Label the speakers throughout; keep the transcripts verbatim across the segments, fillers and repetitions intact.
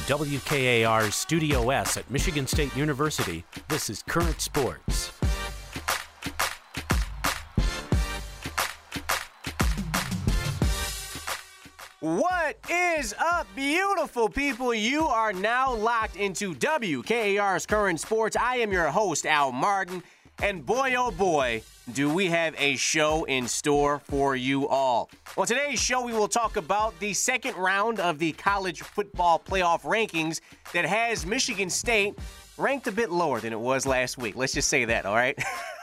Speaker 1: W K A R's Studio S at Michigan State University, this is Current Sports.
Speaker 2: What is up, beautiful people? You are now locked into W K A R's Current Sports. I am your host, Al Martin, and boy, oh boy, do we have a show in store for you all. On today's show, we will talk about the second round of the college football playoff rankings that has Michigan State ranked a bit lower than it was last week. Let's just say that, all right?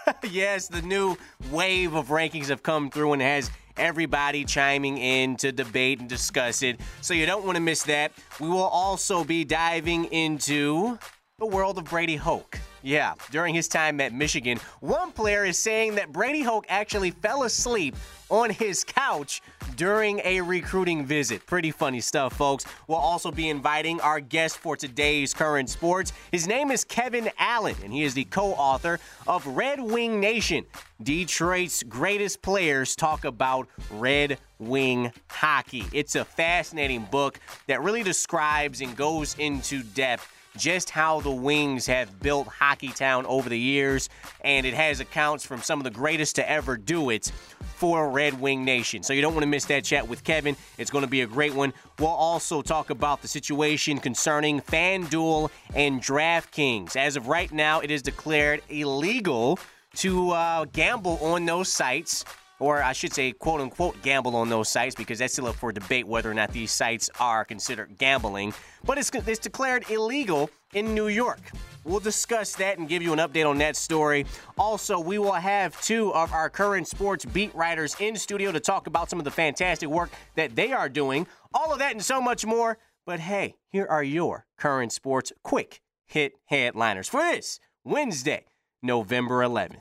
Speaker 2: Yes, the new wave of rankings have come through and has everybody chiming in to debate and discuss it, so you don't want to miss that. We will also be diving into the world of Brady Hoke. Yeah, during his time at Michigan, one player is saying that Brady Hoke actually fell asleep on his couch during a recruiting visit. Pretty funny stuff, folks. We'll also be inviting our guest for today's Current Sports. His name is Kevin Allen, and he is the co-author of Red Wing Nation. Detroit's greatest players talk about Red Wing hockey. It's a fascinating book that really describes and goes into depth just how the Wings have built Hockeytown over the years, and it has accounts from some of the greatest to ever do it for Red Wing Nation. So you don't want to miss that chat with Kevin. It's going to be a great one. We'll also talk about the situation concerning FanDuel and DraftKings. As of right now, it is declared illegal to uh, gamble on those sites, or I should say, quote-unquote, gamble on those sites, because that's still up for debate whether or not these sites are considered gambling. But it's, it's declared illegal in New York. We'll discuss that and give you an update on that story. Also, we will have two of our Current Sports beat writers in studio to talk about some of the fantastic work that they are doing. All of that and so much more. But hey, here are your Current Sports quick hit headliners for this Wednesday, November eleventh.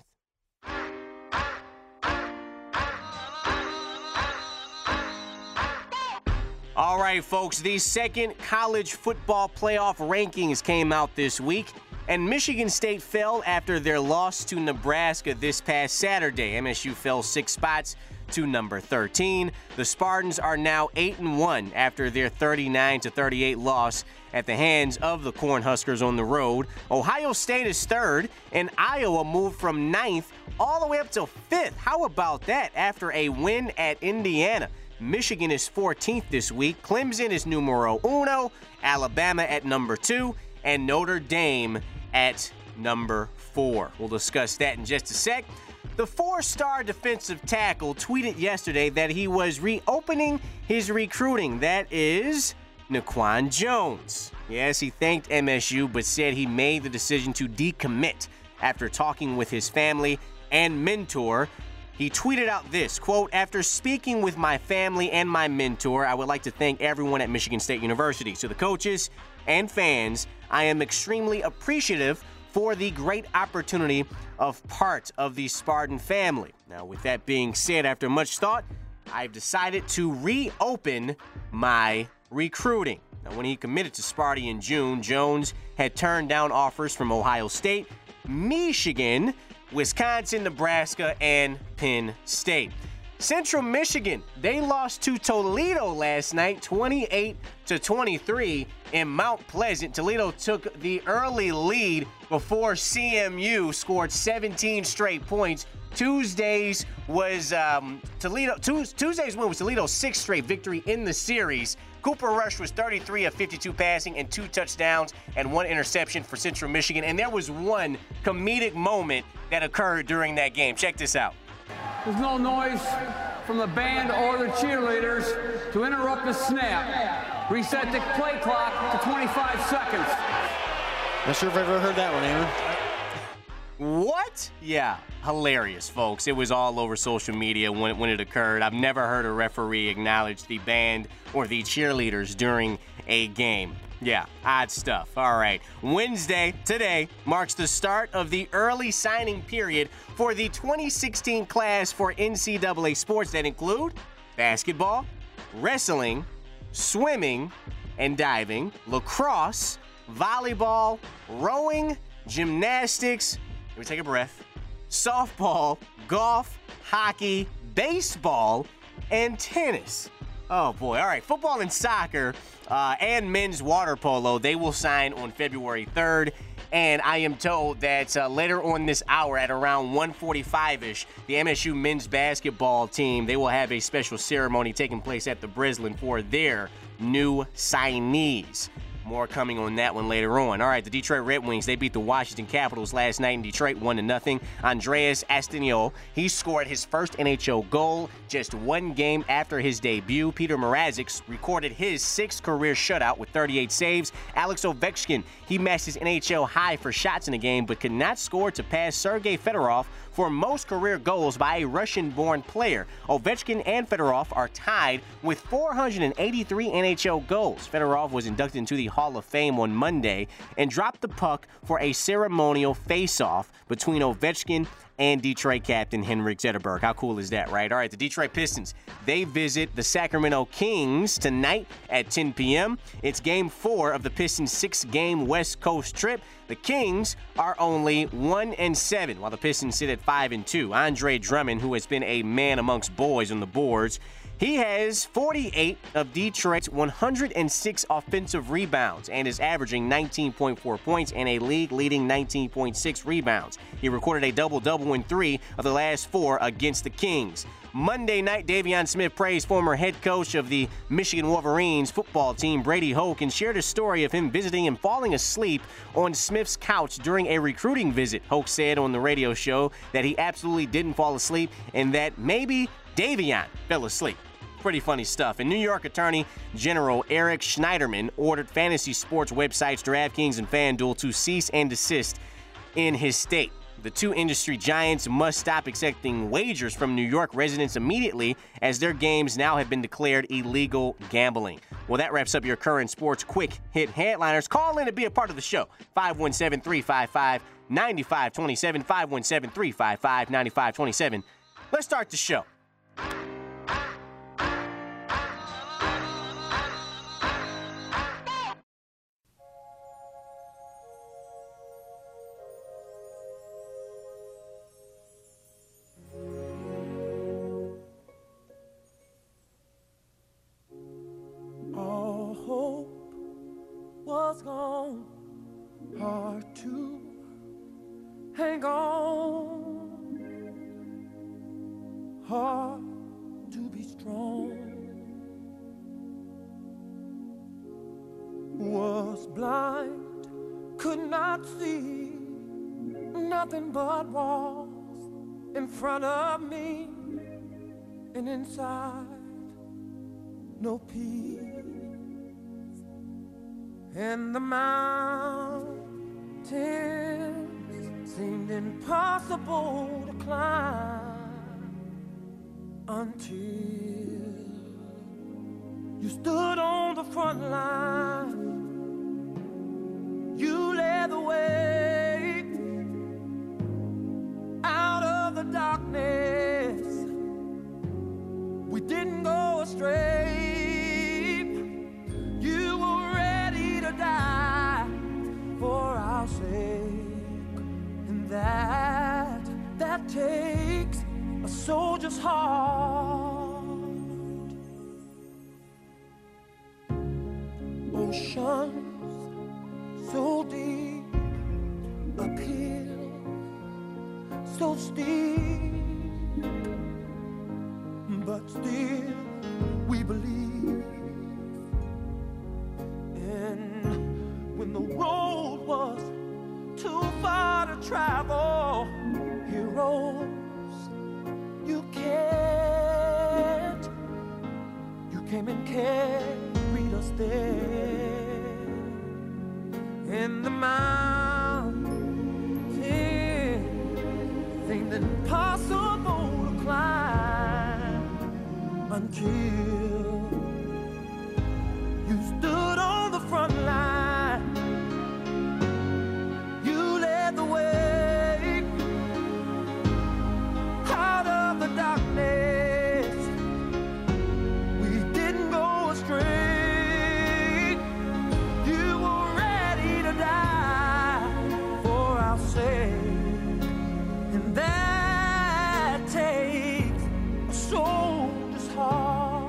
Speaker 2: All right, folks, the second college football playoff rankings came out this week, and Michigan State fell after their loss to Nebraska this past Saturday. M S U fell six spots to number thirteen. The Spartans are now eight and one after their thirty-nine to thirty-eight loss at the hands of the Cornhuskers on the road. Ohio State is third, and Iowa moved from ninth all the way up to fifth. How about that after a win at Indiana? Michigan is fourteenth this week. Clemson is numero uno. Alabama at number two. And Notre Dame at number four. We'll discuss that in just a sec. The four-star defensive tackle tweeted yesterday that he was reopening his recruiting. That is Naquan Jones. Yes, he thanked M S U, but said he made the decision to decommit after talking with his family and mentor. He tweeted out this, quote, "After speaking with my family and my mentor, I would like to thank everyone at Michigan State University. To the coaches and fans, I am extremely appreciative for the great opportunity of part of the Spartan family." Now, with that being said, after much thought, I've decided to reopen my recruiting. Now, when he committed to Sparty in June, Jones had turned down offers from Ohio State, Michigan, Wisconsin, Nebraska, and Penn State. Central Michigan, they lost to Toledo last night, twenty-eight to twenty-three in Mount Pleasant. Toledo took the early lead before C M U scored seventeen straight points. Tuesday's was um, Toledo. Tuesday's win was Toledo's sixth straight victory in the series. Cooper Rush was thirty-three of fifty-two passing and two touchdowns and one interception for Central Michigan. And there was one comedic moment that occurred during that game. Check this out.
Speaker 3: There's no noise from the band or the cheerleaders to interrupt the snap. Reset the play clock to twenty-five seconds.
Speaker 4: Not sure if I've ever heard that one, Aaron.
Speaker 2: What? Yeah, hilarious, folks. It was all over social media when, when it occurred. I've never heard a referee acknowledge the band or the cheerleaders during a game. Yeah, odd stuff. All right. Wednesday, today, marks the start of the early signing period for the twenty sixteen class for N C double A sports that include basketball, wrestling, swimming and diving, lacrosse, volleyball, rowing, gymnastics, let me take a breath, softball, golf, hockey, baseball, and tennis. Oh, boy. All right, football and soccer uh, and men's water polo, they will sign on February third. And I am told that uh, later on this hour at around one forty-five-ish, the M S U men's basketball team, they will have a special ceremony taking place at the Breslin for their new signees. More coming on that one later on. All right, the Detroit Red Wings, they beat the Washington Capitals last night in Detroit, one to nothing. Andreas Astiniol, he scored his first N H L goal just one game after his debut. Peter Mrazek recorded his sixth career shutout with thirty-eight saves. Alex Ovechkin, he matched his N H L high for shots in the game, but could not score to pass Sergei Fedorov for most career goals by a Russian-born player. Ovechkin and Fedorov are tied with four hundred eighty-three N H L goals. Fedorov was inducted into the Hall of Fame on Monday and dropped the puck for a ceremonial face-off between Ovechkin and Detroit captain Henrik Zetterberg. How cool is that, right? All right, the Detroit Pistons, they visit the Sacramento Kings tonight at ten p.m. It's game four of the Pistons' six-game West Coast trip. The Kings are only one and seven, while the Pistons sit at five and two. Andre Drummond, who has been a man amongst boys on the boards, he has forty-eight of Detroit's one hundred six offensive rebounds and is averaging nineteen point four points and a league-leading nineteen point six rebounds. He recorded a double-double in three of the last four against the Kings. Monday night, Davion Smith praised former head coach of the Michigan Wolverines football team, Brady Hoke, and shared a story of him visiting and falling asleep on Smith's couch during a recruiting visit. Hoke said on the radio show that he absolutely didn't fall asleep and that maybe Davion fell asleep. Pretty funny stuff. And New York Attorney General Eric Schneiderman ordered fantasy sports websites DraftKings and FanDuel to cease and desist in his state. The two industry giants must stop accepting wagers from New York residents immediately, as their games now have been declared illegal gambling. Well, that wraps up your current sports quick hit headliners. Call in to be a part of the show. five one seven, three five five, nine five two seven, five one seven, three five five, nine five two seven. Let's start the show.
Speaker 5: Was gone, hard to hang on, hard to be strong. Was blind, could not see nothing but walls in front of me, and inside no peace. And the mountains seemed impossible to climb until you stood on the front line. You led the way out of the darkness. We didn't go astray. You were ready to die for our sake, and that that takes a soldier's heart. Oceans so deep, uphill so steep, but still we believe. And when the road was too far to travel, heroes, you can't, you came and carried us there. And the mountain seemed impossible to climb until you stood on the front line. You led the way out of the darkness. We didn't go astray. You were ready to die for our sake, and that takes a soldier's heart.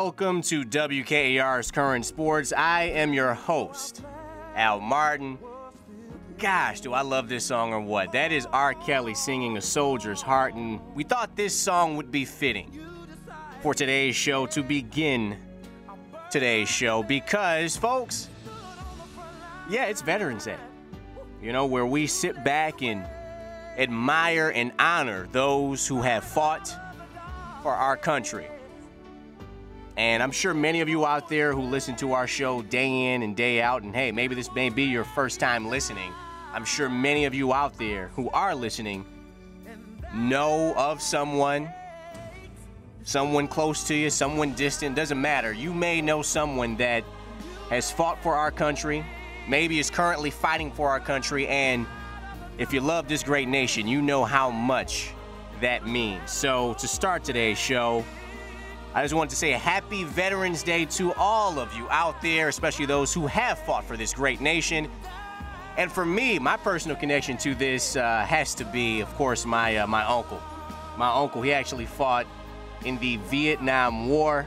Speaker 2: welcome to W K A R's Current Sports. I am your host, Al Martin. Gosh, do I love this song or what? That is R. Kelly singing A Soldier's Heart, and we thought this song would be fitting for today's show to begin today's show because, folks, yeah, it's Veterans Day. You know, where we sit back and admire and honor those who have fought for our country. And I'm sure many of you out there who listen to our show day in and day out, and hey, maybe this may be your first time listening, I'm sure many of you out there who are listening know of someone, someone close to you, someone distant, doesn't matter. You may know someone that has fought for our country, maybe is currently fighting for our country, and if you love this great nation, you know how much that means. So to start today's show, I just wanted to say a happy Veterans Day to all of you out there, especially those who have fought for this great nation. And for me, my personal connection to this uh, has to be, of course, my uh, my uncle. My uncle, he actually fought in the Vietnam War.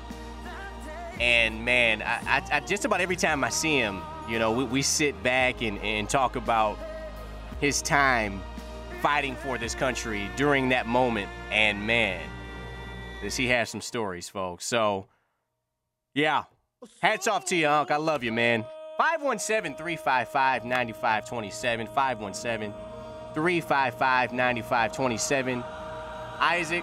Speaker 2: And man, I, I, I just about every time I see him, you know, we, we sit back and, and talk about his time fighting for this country during that moment. And man, does he have some stories, folks. So, yeah, hats off to you, Unc. I love you, man. five one seven, three five five, nine five two seven, five one seven, three five five, nine five two seven. Isaac,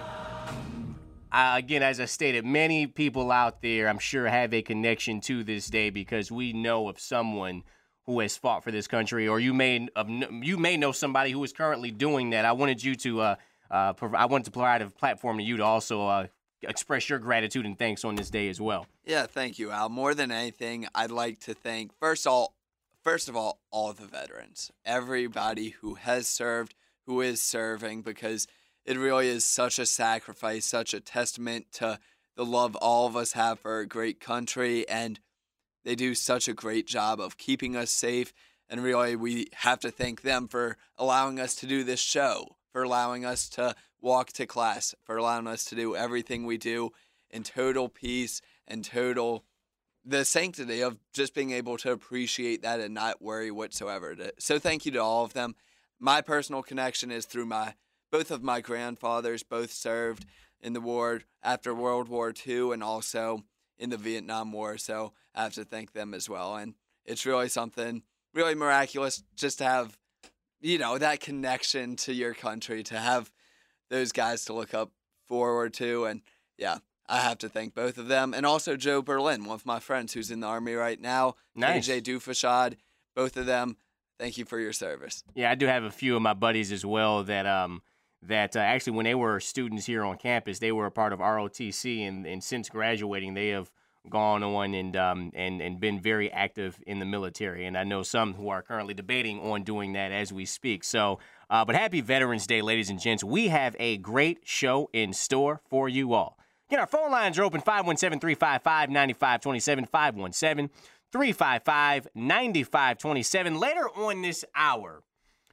Speaker 2: uh, again, as I stated, many people out there, I'm sure, have a connection to this day because we know of someone who has fought for this country, or you may you may know somebody who is currently doing that. I wanted you to uh, uh, I wanted to provide a platform to you to also uh, express your gratitude and thanks on this day as well.
Speaker 6: Yeah, thank you, Al. More than anything, I'd like to thank first all, first of all, all the veterans, everybody who has served, who is serving, because it really is such a sacrifice, such a testament to the love all of us have for a great country, and they do such a great job of keeping us safe, and really we have to thank them for allowing us to do this show, for allowing us to walk to class, for allowing us to do everything we do in total peace and total, the sanctity of just being able to appreciate that and not worry whatsoever. So thank you to all of them. My personal connection is through my, both of my grandfathers, both served in the war after World War Two and also in the Vietnam War, so I have to thank them as well. And it's really something really miraculous just to have, you know, that connection to your country, to have those guys to look up forward to. And yeah, I have to thank both of them. And also Joe Berlin, one of my friends who's in the Army right now.
Speaker 2: Nice.
Speaker 6: A J Dufashad, both of them, thank you for your service.
Speaker 2: Yeah, I do have a few of my buddies as well that um that uh, actually when they were students here on campus, they were a part of R O T C, and, and since graduating, they have gone on and um and and been very active in the military. And I know some who are currently debating on doing that as we speak. So, uh, but happy Veterans Day, ladies and gents. We have a great show in store for you all. Again, our phone lines are open, five one seven, three five five, nine five two seven, five one seven, three five five, nine five two seven. Later on this hour,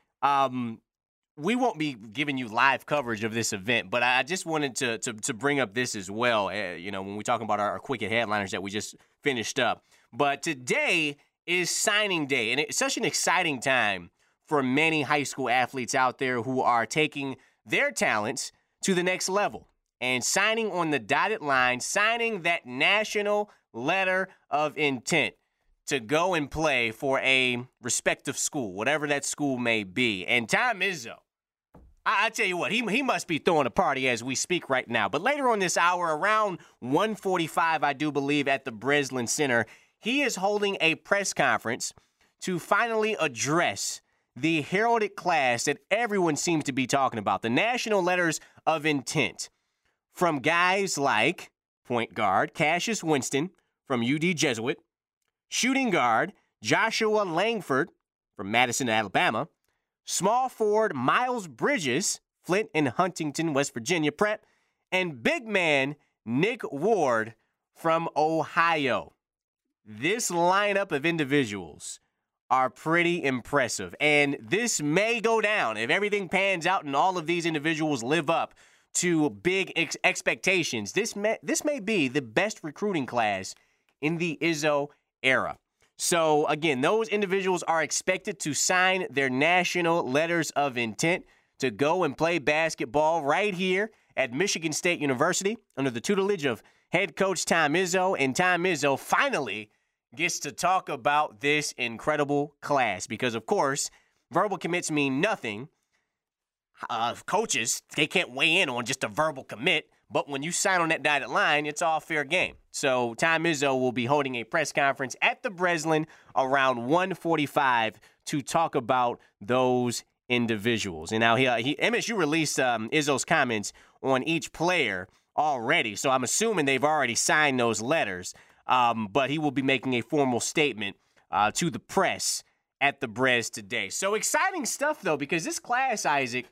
Speaker 2: um, we won't be giving you live coverage of this event, but I just wanted to to, to bring up this as well, uh, you know, when we're talking about our, our quick hit headliners that we just finished up. But today is signing day, and it's such an exciting time for many high school athletes out there who are taking their talents to the next level and signing on the dotted line, signing that national letter of intent to go and play for a respective school, whatever that school may be. And Tom Izzo, I, I tell you what, he he must be throwing a party as we speak right now. But later on this hour, around one forty-five, I do believe, at the Breslin Center, he is holding a press conference to finally address the heralded class that everyone seems to be talking about, the national letters of intent, from guys like point guard Cassius Winston from U D Jesuit, shooting guard Joshua Langford from Madison, Alabama, small forward Miles Bridges, Flint and Huntington, West Virginia Prep, and big man Nick Ward from Ohio. This lineup of individuals are pretty impressive, and this may go down if everything pans out and all of these individuals live up to big ex- expectations, this may, this may be the best recruiting class in the Izzo era. So, again, those individuals are expected to sign their national letters of intent to go and play basketball right here at Michigan State University under the tutelage of head coach Tom Izzo. And Tom Izzo finally gets to talk about this incredible class because, of course, verbal commits mean nothing. Uh, coaches, they can't weigh in on just a verbal commit. But when you sign on that dotted line, it's all fair game. So Tom Izzo will be holding a press conference at the Breslin around one forty-five to talk about those individuals. And now he, uh, he M S U released um, Izzo's comments on each player already. So I'm assuming they've already signed those letters. Um, but he will be making a formal statement uh, to the press at the Bres today. So exciting stuff, though, because this class, Isaac,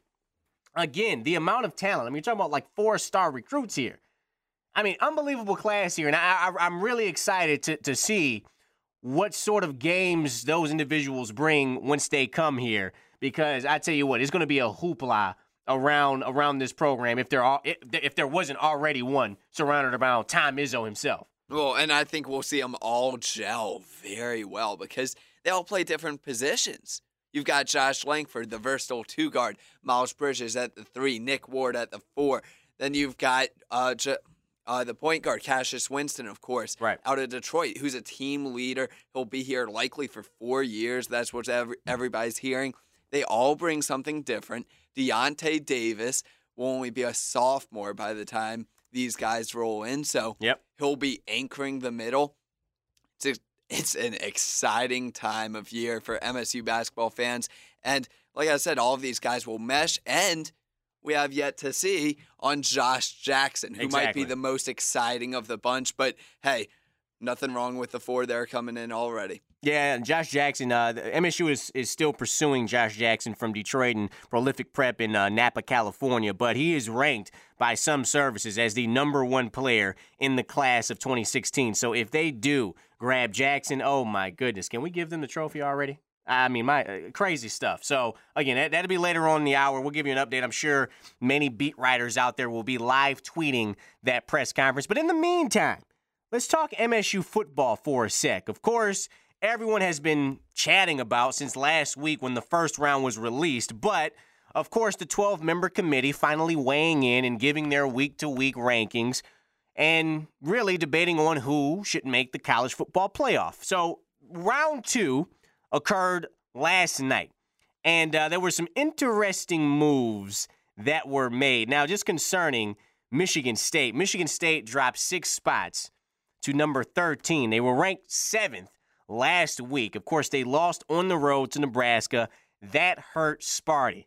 Speaker 2: again, the amount of talent. I mean, you're talking about like four-star recruits here. I mean, unbelievable class here. And I, I, I'm really excited to, to see what sort of games those individuals bring once they come here. Because I tell you what, it's going to be a hoopla around around this program if there are if, if there wasn't already one surrounded around Tom Izzo himself.
Speaker 6: Well, and I think we'll see them all gel very well because they all play different positions. You've got Josh Langford, the versatile two-guard, Miles Bridges at the three, Nick Ward at the four. Then you've got uh, J- uh, the point guard, Cassius Winston, of course,
Speaker 2: right,
Speaker 6: out of Detroit, who's a team leader. He'll be here likely for four years. That's what every- everybody's hearing. They all bring something different. Deontay Davis will only be a sophomore by the time these guys roll in, so
Speaker 2: yep.
Speaker 6: he'll be anchoring the middle. It's, a, it's an exciting time of year for M S U basketball fans. And like I said, all of these guys will mesh, and we have yet to see on Josh Jackson, who
Speaker 2: exactly.
Speaker 6: might be the most exciting of the bunch. But, hey, nothing wrong with the four there coming in already.
Speaker 2: Yeah, and Josh Jackson, uh, M S U is, is still pursuing Josh Jackson from Detroit and Prolific Prep in uh, Napa, California, but he is ranked by some services as the number one player in the class of twenty sixteen. So if they do grab Jackson, oh my goodness, can we give them the trophy already? I mean, my uh, crazy stuff. So, again, that, that'll be later on in the hour. We'll give you an update. I'm sure many beat writers out there will be live tweeting that press conference. But in the meantime, let's talk M S U football for a sec. Of course, everyone has been chatting about since last week when the first round was released. But, of course, the twelve-member committee finally weighing in and giving their week-to-week rankings and really debating on who should make the college football playoff. So, round two occurred last night, and uh, there were some interesting moves that were made. Now, just concerning Michigan State, Michigan State dropped six spots to number thirteen. They were ranked seventh last week. Of course, they lost on the road to Nebraska. That hurt Sparty.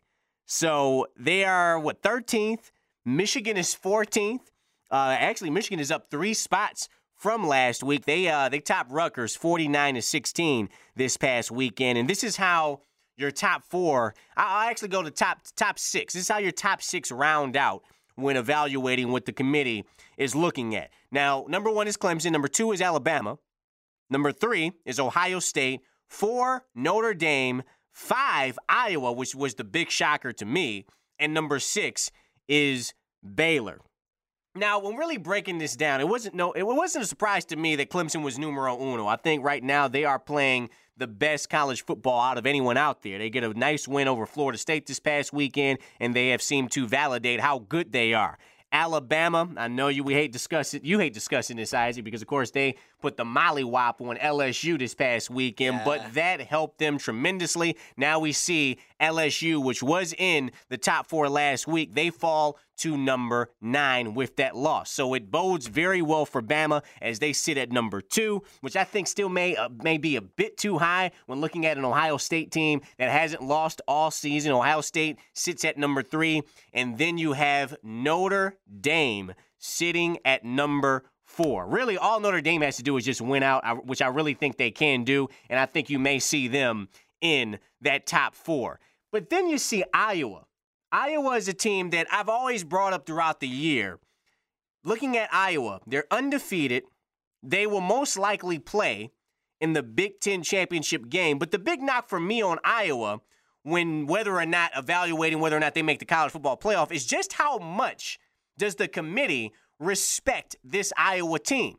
Speaker 2: So they are, what, thirteenth? Michigan is fourteenth. Uh, actually, Michigan is up three spots from last week. They uh, they topped Rutgers forty-nine to sixteen this past weekend. And this is how your top four, I'll actually go to top top six. This is how your top six round out when evaluating what the committee is looking at. Now, number one is Clemson. Number two is Alabama. Number three is Ohio State. Four, Notre Dame. Five, Iowa, which was the big shocker to me. And number six is Baylor. Now, when really breaking this down, it wasn't no, it wasn't a surprise to me that Clemson was numero uno. I think right now they are playing the best college football out of anyone out there. They get a nice win over Florida State this past weekend, and they have seemed to validate how good they are. Alabama, I know you we hate discussing you hate discussing this, Isaac, because of course they put the mollywop on L S U this past weekend, yeah. But that helped them tremendously. Now we see L S U, which was in the top four last week, they fall to number nine with that loss. So it bodes very well for Bama as they sit at number two, which I think still may uh, may be a bit too high when looking at an Ohio State team that hasn't lost all season. Ohio State sits at number three, and then you have Notre Dame sitting at number four. Really, all Notre Dame has to do is just win out, which I really think they can do, and I think you may see them in that top four. But then you see Iowa. Iowa is a team that I've always brought up throughout the year. Looking at Iowa, they're undefeated. They will most likely play in the Big Ten championship game. But the big knock for me on Iowa when whether or not evaluating whether or not they make the college football playoff is just how much does the committee respect this Iowa team.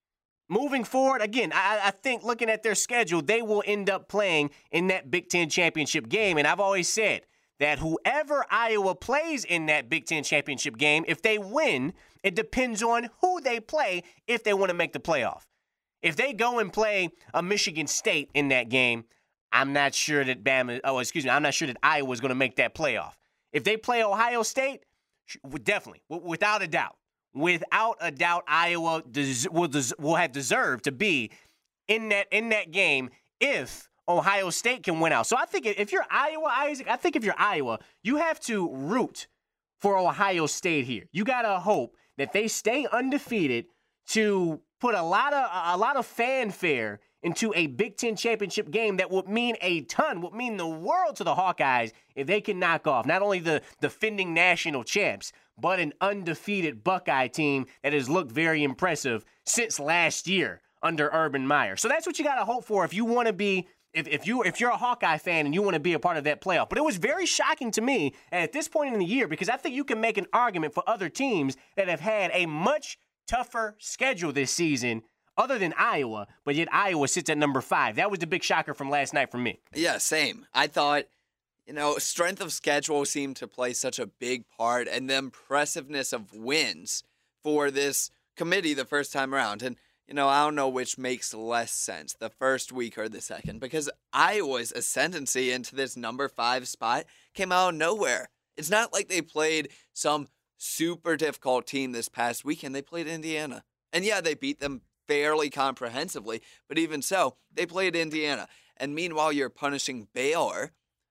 Speaker 2: Moving forward, again, I, I think looking at their schedule, they will end up playing in that Big Ten championship game. And I've always said that whoever Iowa plays in that Big Ten championship game, if they win, it depends on who they play if they want to make the playoff. If they go and play a Michigan State in that game, I'm not sure that Bama, oh, excuse me, I'm not sure that Iowa is going to make that playoff. If they play Ohio State, definitely, without a doubt. Without a doubt, Iowa des- will, des- will have deserved to be in that in that game if Ohio State can win out. So I think if you're Iowa, Isaac, I think if you're Iowa, you have to root for Ohio State here. You got to hope that they stay undefeated to put a lot of a lot of fanfare into a Big Ten championship game that would mean a ton, would mean the world to the Hawkeyes if they can knock off not only the defending national champs, but an undefeated Buckeye team that has looked very impressive since last year under Urban Meyer. So that's what you got to hope for if you want to be, if, if, you, if you're a Hawkeye fan and you want to be a part of that playoff. But it was very shocking to me at this point in the year because I think you can make an argument for other teams that have had a much tougher schedule this season other than Iowa, but yet Iowa sits at number five. That was the big shocker from last night for me.
Speaker 6: Yeah, same. I thought, you know, strength of schedule seemed to play such a big part and the impressiveness of wins for this committee the first time around. And, you know, I don't know which makes less sense, the first week or the second, because Iowa's ascendancy into this number five spot came out of nowhere. It's not like they played some super difficult team this past weekend. They played Indiana. And yeah, they beat them fairly comprehensively, but even so, they played Indiana. And meanwhile, you're punishing Baylor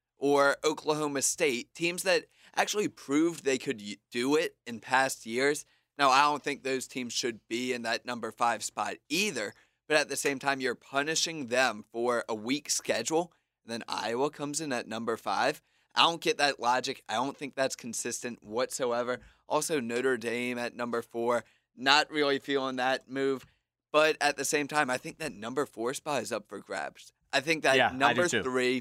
Speaker 6: or Oklahoma State, teams that actually proved they could do it in past years. Now, I don't think those teams should be in that number five spot either, but at the same time, you're punishing them for a weak schedule, and then Iowa comes in at number five. I don't get that logic. I don't think that's consistent whatsoever. Also, Notre Dame at number four, not really feeling that move. But at the same time, I think that number four spot is up for grabs. I think that
Speaker 2: yeah,
Speaker 6: number three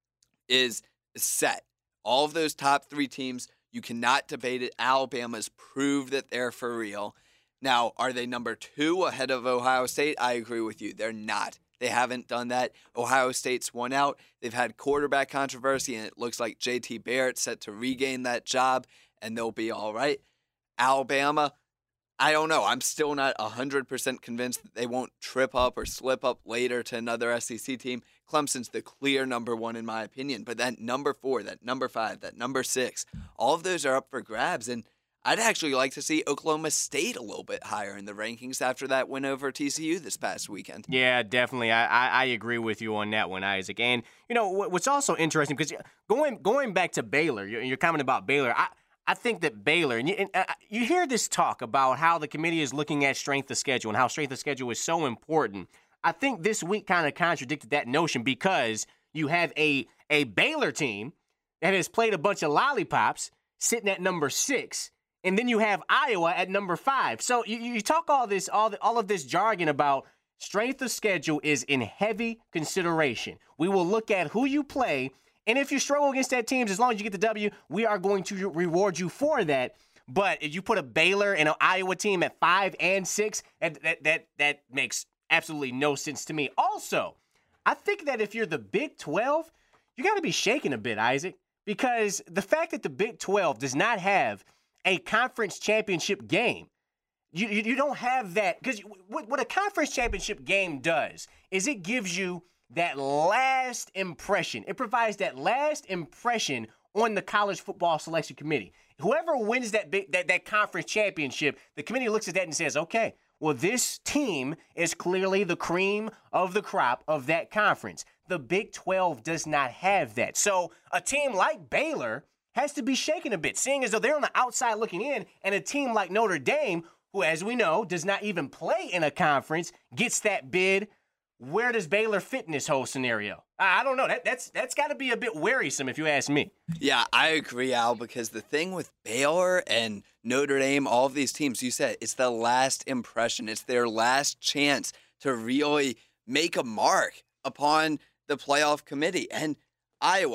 Speaker 6: is set. All of those top three teams, you cannot debate it. Alabama's proved that they're for real. Now, are they number two ahead of Ohio State? I agree with you. They're not. They haven't done that. Ohio State's won out. They've had quarterback controversy, and it looks like J T Barrett's set to regain that job, and they'll be all right. Alabama, I don't know. I'm still not one hundred percent convinced that they won't trip up or slip up later to another S E C team. Clemson's the clear number one in my opinion. But that number four, that number five, that number six, all of those are up for grabs. And I'd actually like to see Oklahoma State a little bit higher in the rankings after that win over T C U this past weekend.
Speaker 2: Yeah, definitely. I, I, I agree with you on that one, Isaac. And, you know, what's also interesting, because going going back to Baylor, your, your comment about Baylor, I, I think that Baylor, and you, and uh, you hear this talk about how the committee is looking at strength of schedule and how strength of schedule is so important. I think this week kind of contradicted that notion because you have a, a Baylor team that has played a bunch of lollipops sitting at number six, and then you have Iowa at number five. So you, you talk all this, all the, all of this jargon about strength of schedule is in heavy consideration. We will look at who you play. And if you struggle against that team, as long as you get the W, we are going to reward you for that. But if you put a Baylor and an Iowa team at five and six, that that that, that makes absolutely no sense to me. Also, I think that if you're the Big twelve, you got to be shaking a bit, Isaac, because the fact that the Big twelve does not have a conference championship game, you you, you don't have that. Because what, what a conference championship game does is it gives you that last impression. It provides that last impression on the college football selection committee. Whoever wins that big, that, that conference championship, the committee looks at that and says, okay, well, this team is clearly the cream of the crop of that conference. The Big twelve does not have that. So a team like Baylor has to be shaken a bit, seeing as though they're on the outside looking in, and a team like Notre Dame, who, as we know, does not even play in a conference, gets that bid. Where does Baylor fit in this whole scenario? I don't know. That, that's that's got to be a bit wearisome if you ask me.
Speaker 6: Yeah, I agree, Al, because the thing with Baylor and Notre Dame, all of these teams, you said, it's the last impression. It's their last chance to really make a mark upon the playoff committee. And Iowa,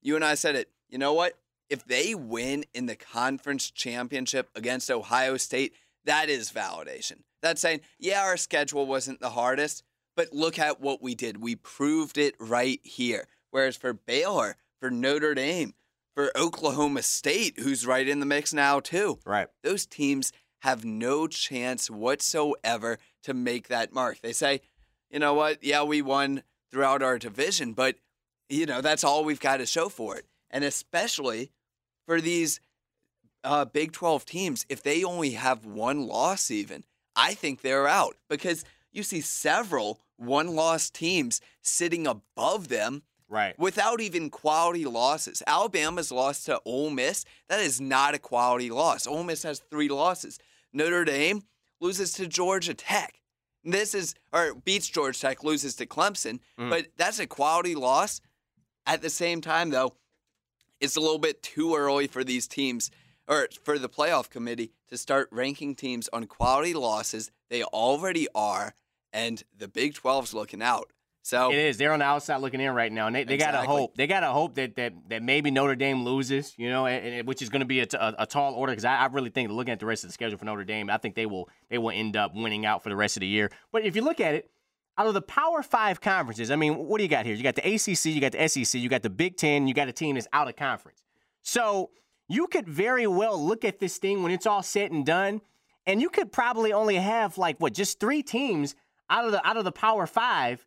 Speaker 6: you and I said it. You know what? If they win in the conference championship against Ohio State, that is validation. That's saying, yeah, our schedule wasn't the hardest, but look at what we did. We proved it right here. Whereas for Baylor, for Notre Dame, for Oklahoma State, who's right in the mix now too,
Speaker 2: right?
Speaker 6: Those teams have no chance whatsoever to make that mark. They say, you know what? Yeah, we won throughout our division, but, you know, that's all we've got to show for it. And especially for these uh, Big twelve teams, if they only have one loss even, I think they're out because you see several one-loss teams sitting above them
Speaker 2: right,
Speaker 6: without even quality losses. Alabama's lost to Ole Miss. That is not a quality loss. Ole Miss has three losses. Notre Dame loses to Georgia Tech. This is, or beats Georgia Tech, loses to Clemson, mm. but that's a quality loss. At the same time, though, it's a little bit too early for these teams, or for the playoff committee, to start ranking teams on quality losses. They already are, and the Big twelve's looking out. So
Speaker 2: it is. They're on the outside looking in right now, and they, they exactly. gotta hope. They gotta hope that that, that maybe Notre Dame loses, you know, and, and, which is going to be a, a, a tall order because I, I really think looking at the rest of the schedule for Notre Dame, I think they will they will end up winning out for the rest of the year. But if you look at it, out of the Power Five conferences, I mean, what do you got here? You got the A C C, you got the S E C, you got the Big Ten, you got a team that's out of conference. So you could very well look at this thing when it's all said and done, and you could probably only have like what just three teams out of the out of the Power Five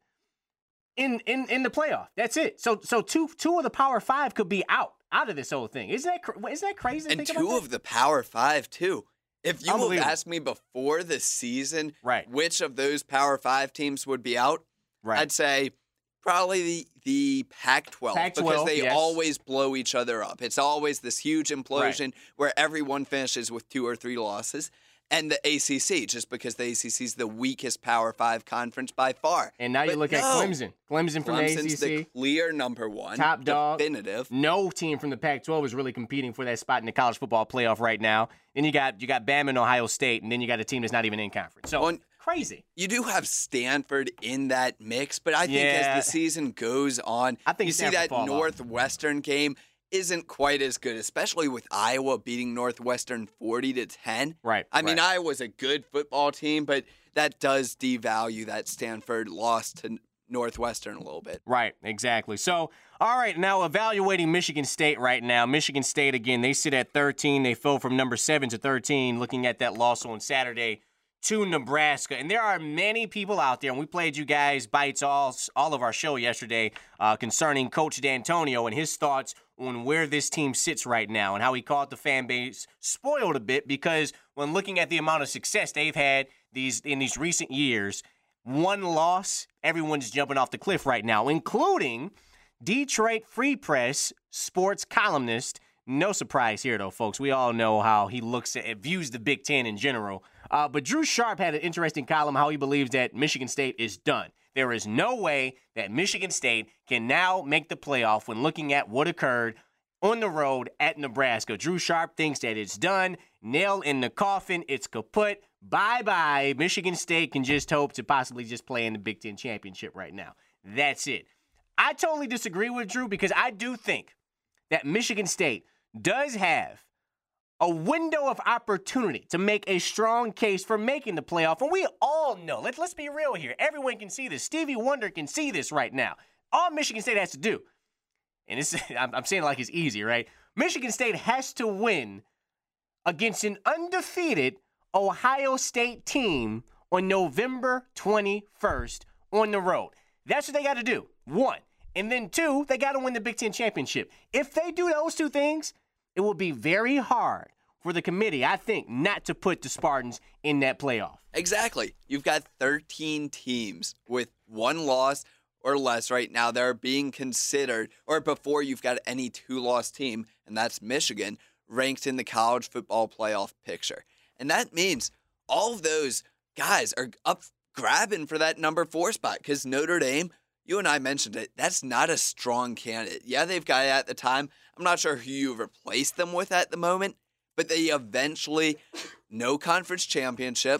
Speaker 2: in in in the playoff. That's it. So so two two of the Power Five could be out out of this whole thing. Isn't that isn't that crazy? To
Speaker 6: and
Speaker 2: think
Speaker 6: two
Speaker 2: about
Speaker 6: of
Speaker 2: that?
Speaker 6: the Power Five too. If you would ask me before the season,
Speaker 2: right.
Speaker 6: which of those Power Five teams would be out,
Speaker 2: right.
Speaker 6: I'd say probably the, the Pac twelve,
Speaker 2: Pac twelve
Speaker 6: because they
Speaker 2: yes.
Speaker 6: always blow each other up. It's always this huge implosion
Speaker 2: right.
Speaker 6: where everyone finishes with two or three losses. And the A C C, just because the A C C is the weakest Power Five conference by far.
Speaker 2: And now
Speaker 6: but
Speaker 2: you look
Speaker 6: no.
Speaker 2: at Clemson. Clemson from
Speaker 6: Clemson's
Speaker 2: the A C C.
Speaker 6: the clear number one.
Speaker 2: Top dog.
Speaker 6: Definitive.
Speaker 2: No team from the Pac twelve is really competing for that spot in the college football playoff right now. Then you got you got Bama and Ohio State, and then you got a team that's not even in conference. So, well, crazy.
Speaker 6: You do have Stanford in that mix, but I think
Speaker 2: yeah.
Speaker 6: as the season goes on,
Speaker 2: I think
Speaker 6: you see that Northwestern
Speaker 2: off.
Speaker 6: game isn't quite as good, especially with Iowa beating Northwestern forty to ten.
Speaker 2: Right.
Speaker 6: I mean,
Speaker 2: right.
Speaker 6: Iowa's a good football team, but that does devalue that Stanford loss to Northwestern a little bit.
Speaker 2: Right, exactly. So, all right, now evaluating Michigan State right now. Michigan State, again, they sit at thirteen. They fell from number seven to thirteen, looking at that loss on Saturday to Nebraska. And there are many people out there, and we played you guys bites all, all of our show yesterday uh, concerning Coach D'Antonio and his thoughts on where this team sits right now and how he called the fan base spoiled a bit because when looking at the amount of success they've had these in these recent years, one loss, everyone's jumping off the cliff right now, including Detroit Free Press sports columnist. No surprise here, though, folks. We all know how he looks at views the Big Ten in general. Uh, but Drew Sharp had an interesting column how he believes that Michigan State is done. There is no way that Michigan State can now make the playoff when looking at what occurred on the road at Nebraska. Drew Sharp thinks that it's done. Nail in the coffin. It's kaput. Bye-bye. Michigan State can just hope to possibly just play in the Big Ten championship right now. That's it. I totally disagree with Drew because I do think that Michigan State does have a window of opportunity to make a strong case for making the playoff. And we all know, let's, let's be real here. Everyone can see this. Stevie Wonder can see this right now. All Michigan State has to do, and it's, I'm, I'm saying it like it's easy, right? Michigan State has to win against an undefeated Ohio State team on November twenty-first on the road. That's what they got to do, one. And then two, they got to win the Big Ten championship. If they do those two things, it will be very hard for the committee, I think, not to put the Spartans in that playoff.
Speaker 6: Exactly. You've got thirteen teams with one loss or less right now that are being considered, or before you've got any two-loss team, and that's Michigan, ranked in the college football playoff picture. And that means all of those guys are up grabbing for that number four spot because Notre Dame, you and I mentioned it, that's not a strong candidate. Yeah, they've got it at the time. I'm not sure who you replace them with at the moment, but they eventually, no conference championship,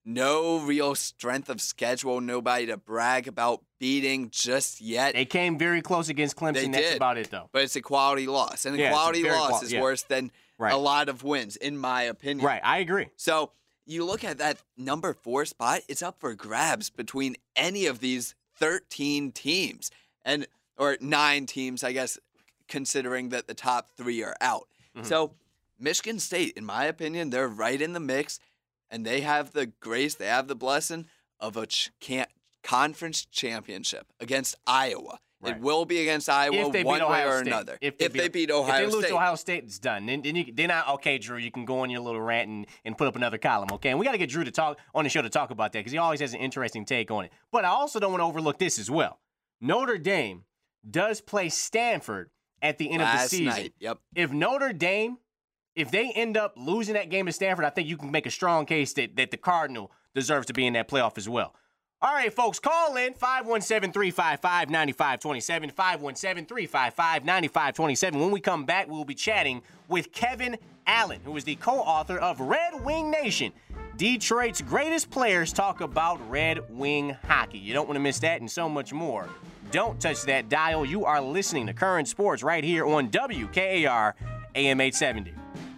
Speaker 6: no real strength of schedule, nobody to brag about beating just yet.
Speaker 2: They came very close against Clemson.
Speaker 6: They
Speaker 2: That's
Speaker 6: did,
Speaker 2: about it, though.
Speaker 6: But it's a quality loss. And a
Speaker 2: yeah,
Speaker 6: quality
Speaker 2: a
Speaker 6: loss
Speaker 2: qual-
Speaker 6: is
Speaker 2: yeah.
Speaker 6: worse than
Speaker 2: right.
Speaker 6: a lot of wins, in my opinion.
Speaker 2: Right, I agree.
Speaker 6: So you look at that number four spot, it's up for grabs between any of these thirteen teams. and Or nine teams, I guess, considering that the top three are out. Mm-hmm. So Michigan State, in my opinion, they're right in the mix. And they have the grace, they have the blessing of a ch- can't, conference championship against Iowa.
Speaker 2: Right.
Speaker 6: It will be against Iowa
Speaker 2: one
Speaker 6: way
Speaker 2: Ohio
Speaker 6: or
Speaker 2: State.
Speaker 6: another.
Speaker 2: If they,
Speaker 6: if
Speaker 2: beat,
Speaker 6: they beat Ohio
Speaker 2: If they lose
Speaker 6: State.
Speaker 2: to Ohio State, it's done. Then, then, you, then I, okay, Drew, you can go on your little rant and, and put up another column, okay? And we got to get Drew to talk on the show to talk about that because he always has an interesting take on it. But I also don't want to overlook this as well. Notre Dame does play Stanford at the end
Speaker 6: Last
Speaker 2: of the season.
Speaker 6: Night. Yep.
Speaker 2: If Notre Dame, if they end up losing that game to Stanford, I think you can make a strong case that, that the Cardinal deserves to be in that playoff as well. All right, folks, call in five one seven, three five five, nine five two seven, five one seven, three five five, nine five two seven. When we come back, we'll be chatting with Kevin Allen, who is the co-author of Red Wing Nation. Detroit's greatest players talk about Red Wing hockey. You don't want to miss that and so much more. Don't touch that dial. You are listening to Current Sports right here on W K A R A M eight seventy.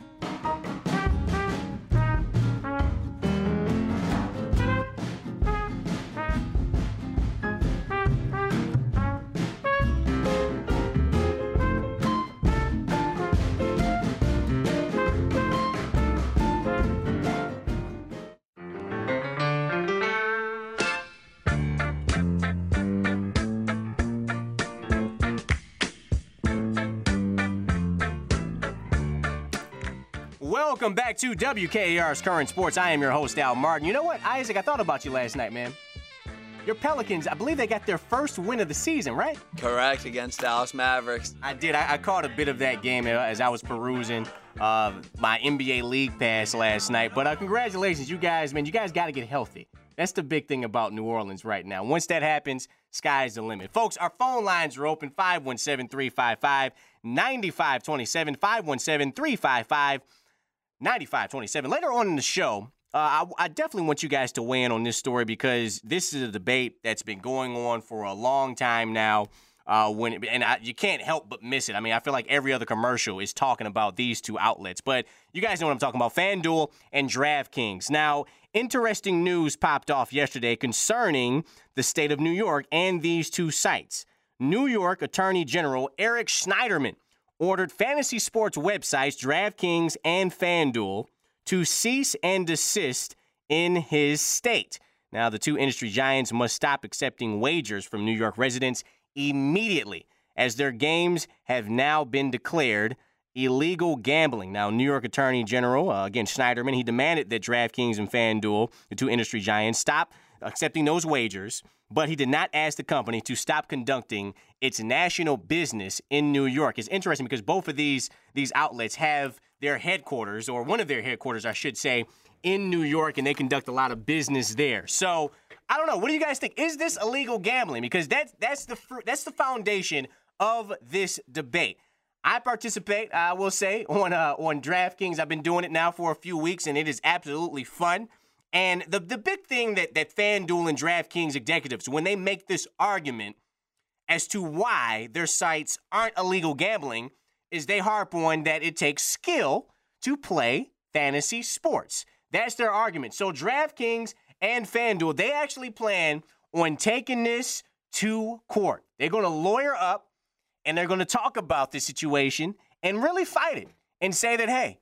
Speaker 2: Welcome back to W K A R's Current Sports. I am your host, Al Martin. You know what, Isaac, I thought about you last night, man. Your Pelicans, I believe they got their first win of the season, right?
Speaker 6: Correct, against Dallas Mavericks.
Speaker 2: I did. I, I caught a bit of that game as I was perusing uh, my N B A League Pass last night. But uh, congratulations, you guys, man. You guys got to get healthy. That's the big thing about New Orleans right now. Once that happens, sky's the limit. Folks, our phone lines are open, five one seven, three five five, nine five two seven, five one seven, three five five, nine five two seven. Later on in the show, uh, I, I definitely want you guys to weigh in on this story because this is a debate that's been going on for a long time now. Uh, when it, and I, you can't help but miss it. I mean, I feel like every other commercial is talking about these two outlets. But you guys know what I'm talking about, FanDuel and DraftKings. Now, interesting news popped off yesterday concerning the state of New York and these two sites. New York Attorney General Eric Schneiderman ordered fantasy sports websites, DraftKings and FanDuel, to cease and desist in his state. Now, the two industry giants must stop accepting wagers from New York residents immediately, as their games have now been declared illegal gambling. Now, New York Attorney General, uh, again, Schneiderman, he demanded that DraftKings and FanDuel, the two industry giants, stop accepting those wagers, but he did not ask the company to stop conducting its national business in New York. It's interesting because both of these, these outlets have their headquarters, or one of their headquarters, I should say, in New York, and they conduct a lot of business there. So, I don't know. What do you guys think? Is this illegal gambling? Because that's that's the fr- that's the foundation of this debate. I participate, I will say, on uh, on DraftKings. I've been doing it now for a few weeks, and it is absolutely fun. And the the big thing that that FanDuel and DraftKings executives, when they make this argument as to why their sites aren't illegal gambling, is they harp on that it takes skill to play fantasy sports. That's their argument. So DraftKings and FanDuel, they actually plan on taking this to court. They're going to lawyer up, and they're going to talk about this situation and really fight it and say that, hey,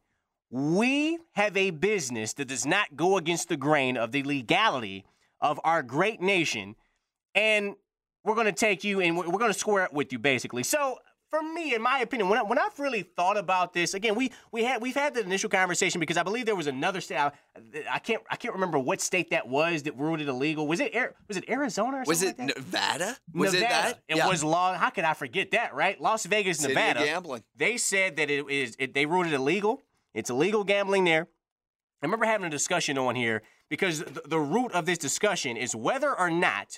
Speaker 2: we have a business that does not go against the grain of the legality of our great nation, and we're going to take you and we're going to square it with you, basically. So, for me, in my opinion, when, I, when I've really thought about this, again, we we had we've had the initial conversation because I believe there was another state. I, I can't I can't remember what state that was that ruled it illegal. Was it was it Arizona or
Speaker 6: was
Speaker 2: something?
Speaker 6: Was it
Speaker 2: like that?
Speaker 6: Nevada? Was
Speaker 2: Nevada.
Speaker 6: it that?
Speaker 2: It
Speaker 6: yeah.
Speaker 2: was law. How could I forget that? Right, Las Vegas,
Speaker 6: City
Speaker 2: Nevada.
Speaker 6: Of gambling.
Speaker 2: They said that it is. It, they ruled it illegal. It's illegal gambling there. I remember having a discussion on here because the, the root of this discussion is whether or not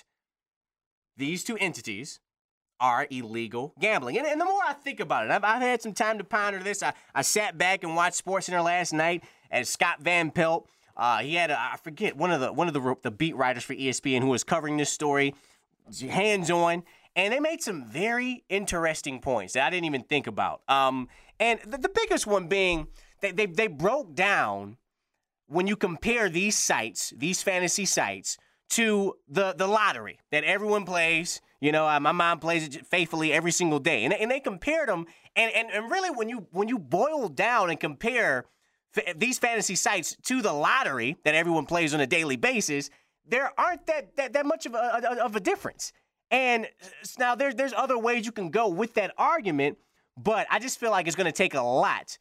Speaker 2: these two entities are illegal gambling. And, and the more I think about it, I've, I've had some time to ponder this. I, I sat back and watched SportsCenter last night as Scott Van Pelt Uh, he had, a, I forget, one of the one of the, the beat writers for E S P N who was covering this story, hands-on, and they made some very interesting points that I didn't even think about. Um, and the, the biggest one being they, they they broke down when you compare these sites, these fantasy sites, to the, the lottery that everyone plays. You know, uh, my mom plays it faithfully every single day. And, and they compared them, and, and, and really when you when you boil down and compare f- these fantasy sites to the lottery that everyone plays on a daily basis, there aren't that that, that much of a, of a difference. And now there's, there's other ways you can go with that argument, but I just feel like it's going to take a lot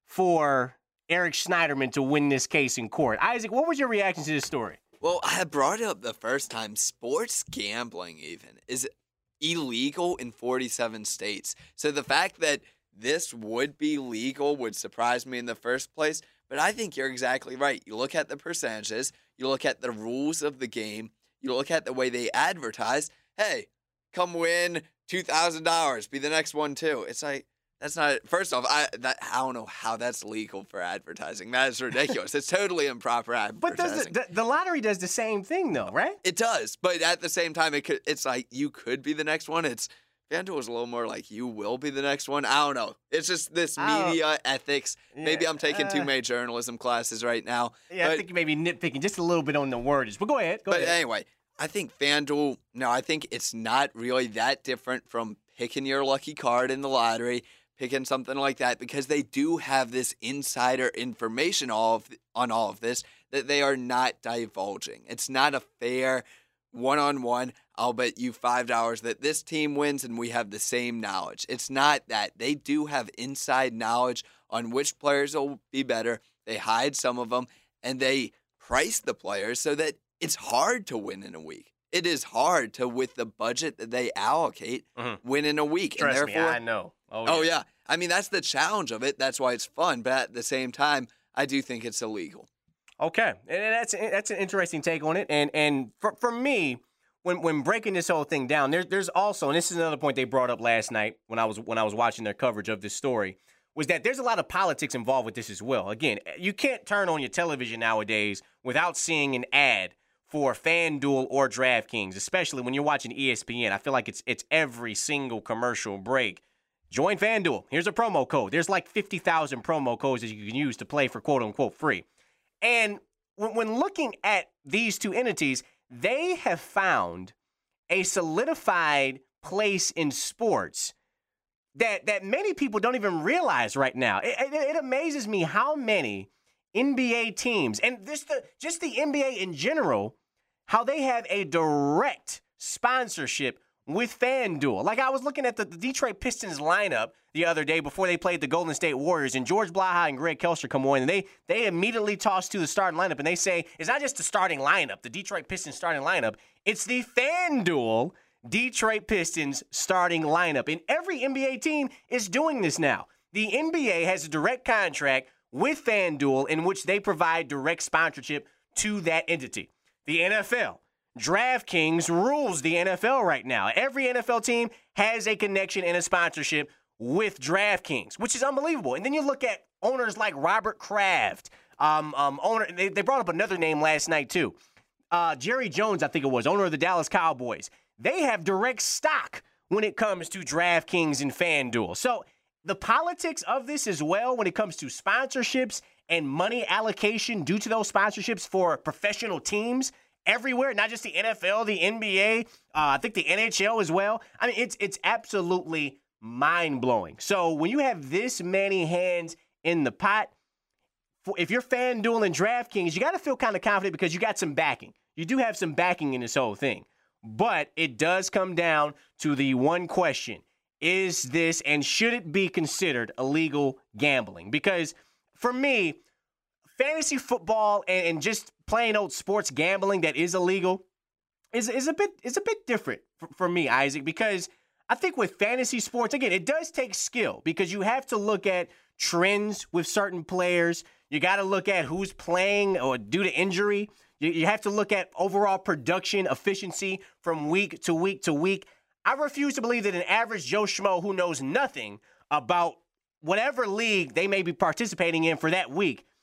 Speaker 2: for Eric Schneiderman to win this case in court. Isaac, what was your reaction to this story?
Speaker 6: Well, I brought it up the first time. Sports gambling even is illegal in forty-seven states. So the fact that this would be legal would surprise me in the first place. But I think you're exactly right. You look at the percentages, you look at the rules of the game, you look at the way they advertise. Hey, come win two thousand dollars, be the next one too. It's like, that's not, first off, I that, I don't know how that's legal for advertising. That is ridiculous. It's totally improper advertising.
Speaker 2: But does the, the, the lottery does the same thing, though, right?
Speaker 6: It does, but at the same time, it could, it's like you could be the next one. It's FanDuel is a little more like you will be the next one. I don't know. It's just this media ethics. Yeah, maybe I'm taking uh, too many journalism classes right now.
Speaker 2: Yeah,
Speaker 6: but,
Speaker 2: I think you may be nitpicking just a little bit on the wordage. But go ahead. Go
Speaker 6: but
Speaker 2: ahead.
Speaker 6: anyway, I think FanDuel, no, I think it's not really that different from picking your lucky card in the lottery, picking something like that, because they do have this insider information all of, on all of this that they are not divulging. It's not a fair one-on-one, I'll bet you five dollars that this team wins and we have the same knowledge. It's not that. They do have inside knowledge on which players will be better. They hide some of them, and they price the players so that it's hard to win in a week. It is hard to, with the budget that they allocate, mm-hmm. win in a week.
Speaker 2: Trust
Speaker 6: and therefore,
Speaker 2: me, I know. Oh,
Speaker 6: oh
Speaker 2: yeah.
Speaker 6: yeah. I mean, that's the challenge of it. That's why it's fun. But at the same time, I do think it's illegal.
Speaker 2: Okay. And that's that's an interesting take on it. And and for, for me, when when breaking this whole thing down, there, there's also, and this is another point they brought up last night when I was when I was watching their coverage of this story, was that there's a lot of politics involved with this as well. Again, you can't turn on your television nowadays without seeing an ad for FanDuel or DraftKings, especially when you're watching E S P N. I feel like it's it's every single commercial break. Join FanDuel. Here's a promo code. There's like fifty thousand promo codes that you can use to play for quote-unquote free. And when, when looking at these two entities, they have found a solidified place in sports that, that many people don't even realize right now. It, it, it amazes me how many N B A teams, and this the just the N B A in general, how they have a direct sponsorship with FanDuel. Like, I was looking at the, the Detroit Pistons lineup the other day before they played the Golden State Warriors, and George Blaha and Greg Kelser come on, and they they immediately toss to the starting lineup, and they say, it's not just the starting lineup, the Detroit Pistons starting lineup, it's the FanDuel Detroit Pistons starting lineup. And every N B A team is doing this now. The N B A has a direct contract with FanDuel in which they provide direct sponsorship to that entity. The N F L, DraftKings rules the N F L right now. Every N F L team has a connection and a sponsorship with DraftKings, which is unbelievable. And then you look at owners like Robert Kraft. Um, um, owner, they, they brought up another name last night, too. Uh, Jerry Jones, I think it was, owner of the Dallas Cowboys. They have direct stock when it comes to DraftKings and FanDuel. So the politics of this as well when it comes to sponsorships and money allocation due to those sponsorships for professional teams everywhere, not just the N F L, the N B A, uh, I think the N H L as well. I mean, it's it's absolutely mind-blowing. So when you have this many hands in the pot, for, if you're FanDuel and DraftKings, you got to feel kind of confident because you got some backing. You do have some backing in this whole thing. But it does come down to the one question. Is this and should it be considered illegal gambling? Because for me, fantasy football and, and just plain old sports gambling that is illegal is, is a bit is a bit different for, for me, Isaac, because I think with fantasy sports, again, it does take skill because you have to look at trends with certain players. You got to look at who's playing or due to injury. You, you have to look at overall production efficiency from week to week to week. I refuse to believe that an average Joe Schmo who knows nothing about whatever league they may be participating in for that week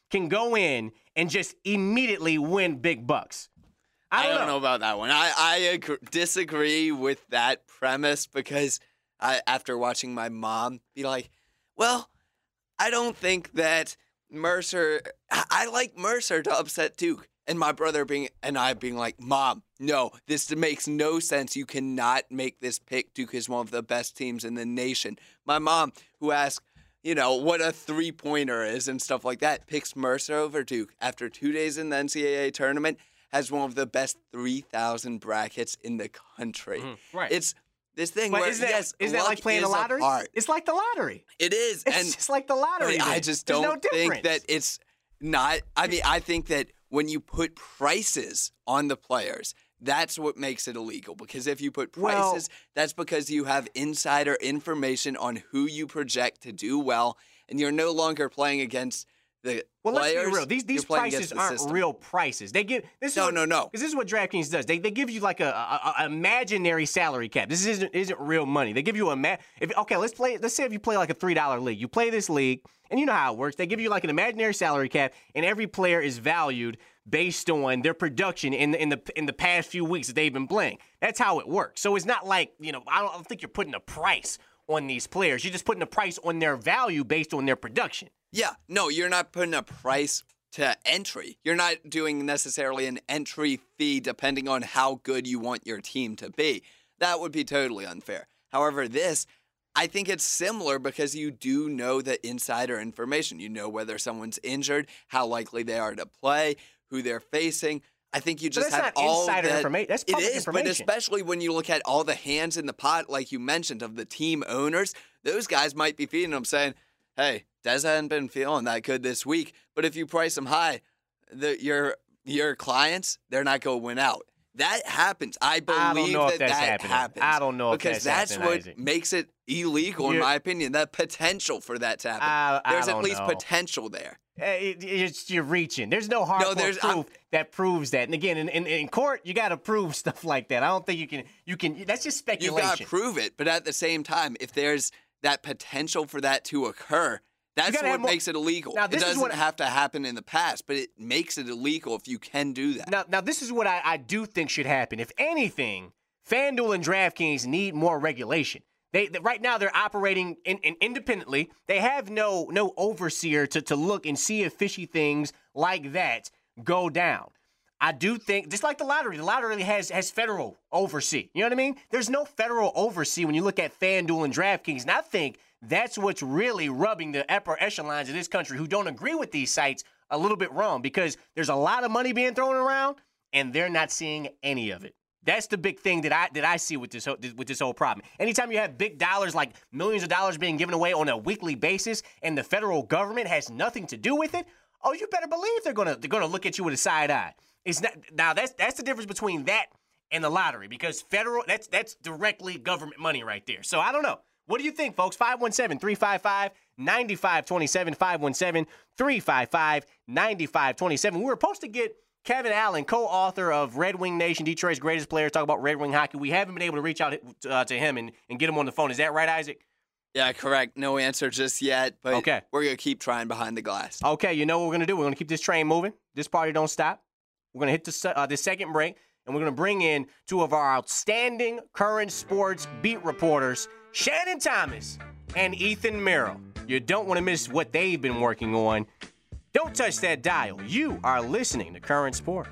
Speaker 2: can go in and just immediately win big bucks. I don't,
Speaker 6: I don't
Speaker 2: know.
Speaker 6: know about that one. I, I agree, disagree with that premise because I, after watching my mom be like, well, I don't think that Mercer, I, I like Mercer to upset Duke. And my brother being and I being like, Mom, no, this makes no sense. You cannot make this pick. Duke is one of the best teams in the nation. My mom, who asked, you know, what a three-pointer is and stuff like that, picks Mercer over Duke after two days in the N C double A tournament, has one of the best three thousand brackets in the country.
Speaker 2: Mm-hmm. Right.
Speaker 6: It's this thing
Speaker 2: But
Speaker 6: where,
Speaker 2: isn't that,
Speaker 6: yes,
Speaker 2: isn't that like playing the lottery? It's like the lottery.
Speaker 6: It is.
Speaker 2: It's
Speaker 6: and
Speaker 2: just like the lottery.
Speaker 6: I
Speaker 2: then.
Speaker 6: just
Speaker 2: There's
Speaker 6: don't
Speaker 2: no
Speaker 6: think
Speaker 2: difference.
Speaker 6: that it's not. I mean, I think that when you put prices on the players, that's what makes it illegal. Because if you put prices,
Speaker 2: Well,
Speaker 6: that's because you have insider information on who you project to do well, and you're no longer playing against the
Speaker 2: Well,
Speaker 6: players.
Speaker 2: let's be real. These these
Speaker 6: You're playing
Speaker 2: prices
Speaker 6: against the
Speaker 2: aren't
Speaker 6: system.
Speaker 2: real prices. They give this is
Speaker 6: No,
Speaker 2: what,
Speaker 6: no, no.
Speaker 2: Because this is what DraftKings does. They they give you like a, a, a imaginary salary cap. This isn't isn't real money. They give you a ma- if okay, let's play. Let's say if you play like a three dollar league, you play this league, and you know how it works. They give you like an imaginary salary cap, and every player is valued based on their production in the in the in the past few weeks that they've been playing. That's how it works. So it's not like you know I don't, I don't think you're putting a price on these players. You're just putting a price on their value based on their production.
Speaker 6: Yeah, no, you're not putting a price to entry. You're not doing necessarily an entry fee depending on how good you want your team to be. That would be totally unfair. However, this, I think it's similar because you do know the insider information. You know whether someone's injured, how likely they are to play, who they're facing. I think you just
Speaker 2: that's
Speaker 6: have
Speaker 2: not
Speaker 6: all
Speaker 2: insider
Speaker 6: that.
Speaker 2: informa- that's
Speaker 6: It
Speaker 2: public
Speaker 6: is, but
Speaker 2: information.
Speaker 6: especially when you look at all the hands in the pot, like you mentioned, of the team owners, those guys might be feeding them saying, hey, Dez hasn't been feeling that good this week, but if you price them high, the, your your clients, they're not going to win out. That happens. I believe
Speaker 2: I don't know
Speaker 6: that
Speaker 2: if that's
Speaker 6: that
Speaker 2: happening.
Speaker 6: happens.
Speaker 2: I don't know if
Speaker 6: because
Speaker 2: that's
Speaker 6: that's
Speaker 2: happening,
Speaker 6: what
Speaker 2: Isaac.
Speaker 6: makes it illegal, in
Speaker 2: You're-
Speaker 6: my opinion. That potential for that to happen.
Speaker 2: I- I
Speaker 6: There's at
Speaker 2: don't
Speaker 6: least
Speaker 2: know.
Speaker 6: potential there.
Speaker 2: Eh, it- it's, you're reaching. There's no hardcore
Speaker 6: No, there's-
Speaker 2: proof
Speaker 6: I'm-
Speaker 2: that proves that. And again, in, in, in court, you got to prove stuff like that. I don't think you can. You can. That's just
Speaker 6: You
Speaker 2: speculation.
Speaker 6: got to prove it, but at the same time, if there's that potential for that to occur, that's
Speaker 2: gotta
Speaker 6: what
Speaker 2: have more-
Speaker 6: makes it illegal.
Speaker 2: Now,
Speaker 6: It
Speaker 2: this is
Speaker 6: doesn't
Speaker 2: what-
Speaker 6: have to happen in the past, but it makes it illegal if you can do that.
Speaker 2: Now, now this is what I, I do think should happen. If anything, FanDuel and DraftKings need more regulation. They, they right now they're operating in, in independently. They have no no overseer to, to look and see if fishy things like that go down. I do think, just like the lottery, the lottery has has federal oversee. You know what I mean? There's no federal oversee when you look at FanDuel and DraftKings. And I think that's what's really rubbing the upper echelons of this country who don't agree with these sites a little bit wrong, because there's a lot of money being thrown around and they're not seeing any of it. That's the big thing that I that I see with this whole, with this whole problem. Anytime you have big dollars, like millions of dollars being given away on a weekly basis, and the federal government has nothing to do with it, oh, you better believe they're gonna they're gonna look at you with a side eye. It's not now that's that's the difference between that and the lottery, because federal that's that's directly government money right there. So I don't know. What do you think, folks? five one seven, three five five, nine five two seven, five one seven, three five five, nine five two seven. We were supposed to get Kevin Allen, co-author of Red Wing Nation, Detroit's greatest players, talk about Red Wing hockey. We haven't been able to reach out uh, to him and, and get him on the phone. Is that right, Isaac?
Speaker 6: Yeah, correct. No answer just yet, but
Speaker 2: Okay.
Speaker 6: we're going to keep trying behind the glass.
Speaker 2: Okay, you know what we're going to do? We're going to keep this train moving. This party don't stop. We're going to hit the, se- uh, the second break, and we're going to bring in two of our outstanding current sports beat reporters, Shannon Thomas and Ethan Merrill. You don't want to miss what they've been working on. Don't touch that dial. You are listening to Current Sports.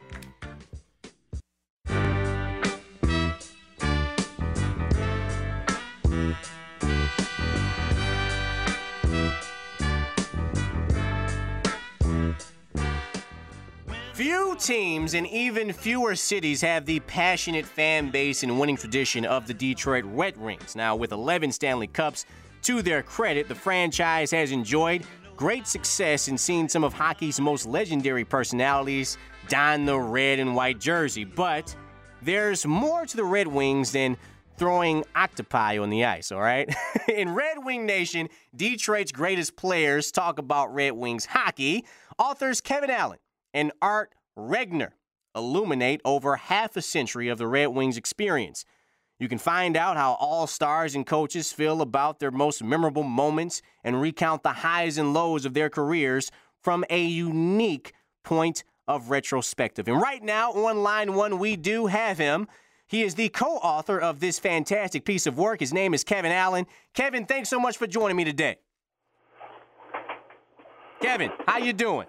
Speaker 2: Few teams and even fewer cities have the passionate fan base and winning tradition of the Detroit Red Wings. Now, with eleven Stanley Cups to their credit, the franchise has enjoyed great success in seeing some of hockey's most legendary personalities don the red and white jersey. But there's more to the Red Wings than throwing octopi on the ice, all right? In Red Wing Nation, Detroit's greatest players talk about Red Wings hockey. Authors Kevin Allen and Art Regner illuminate over half a century of the Red Wings experience. You can find out how all stars and coaches feel about their most memorable moments and recount the highs and lows of their careers from a unique point of retrospective. And right now, on line one, we do have him. He is the co-author of this fantastic piece of work. His name is Kevin Allen. Kevin, thanks so much for joining me today. Kevin, how you doing?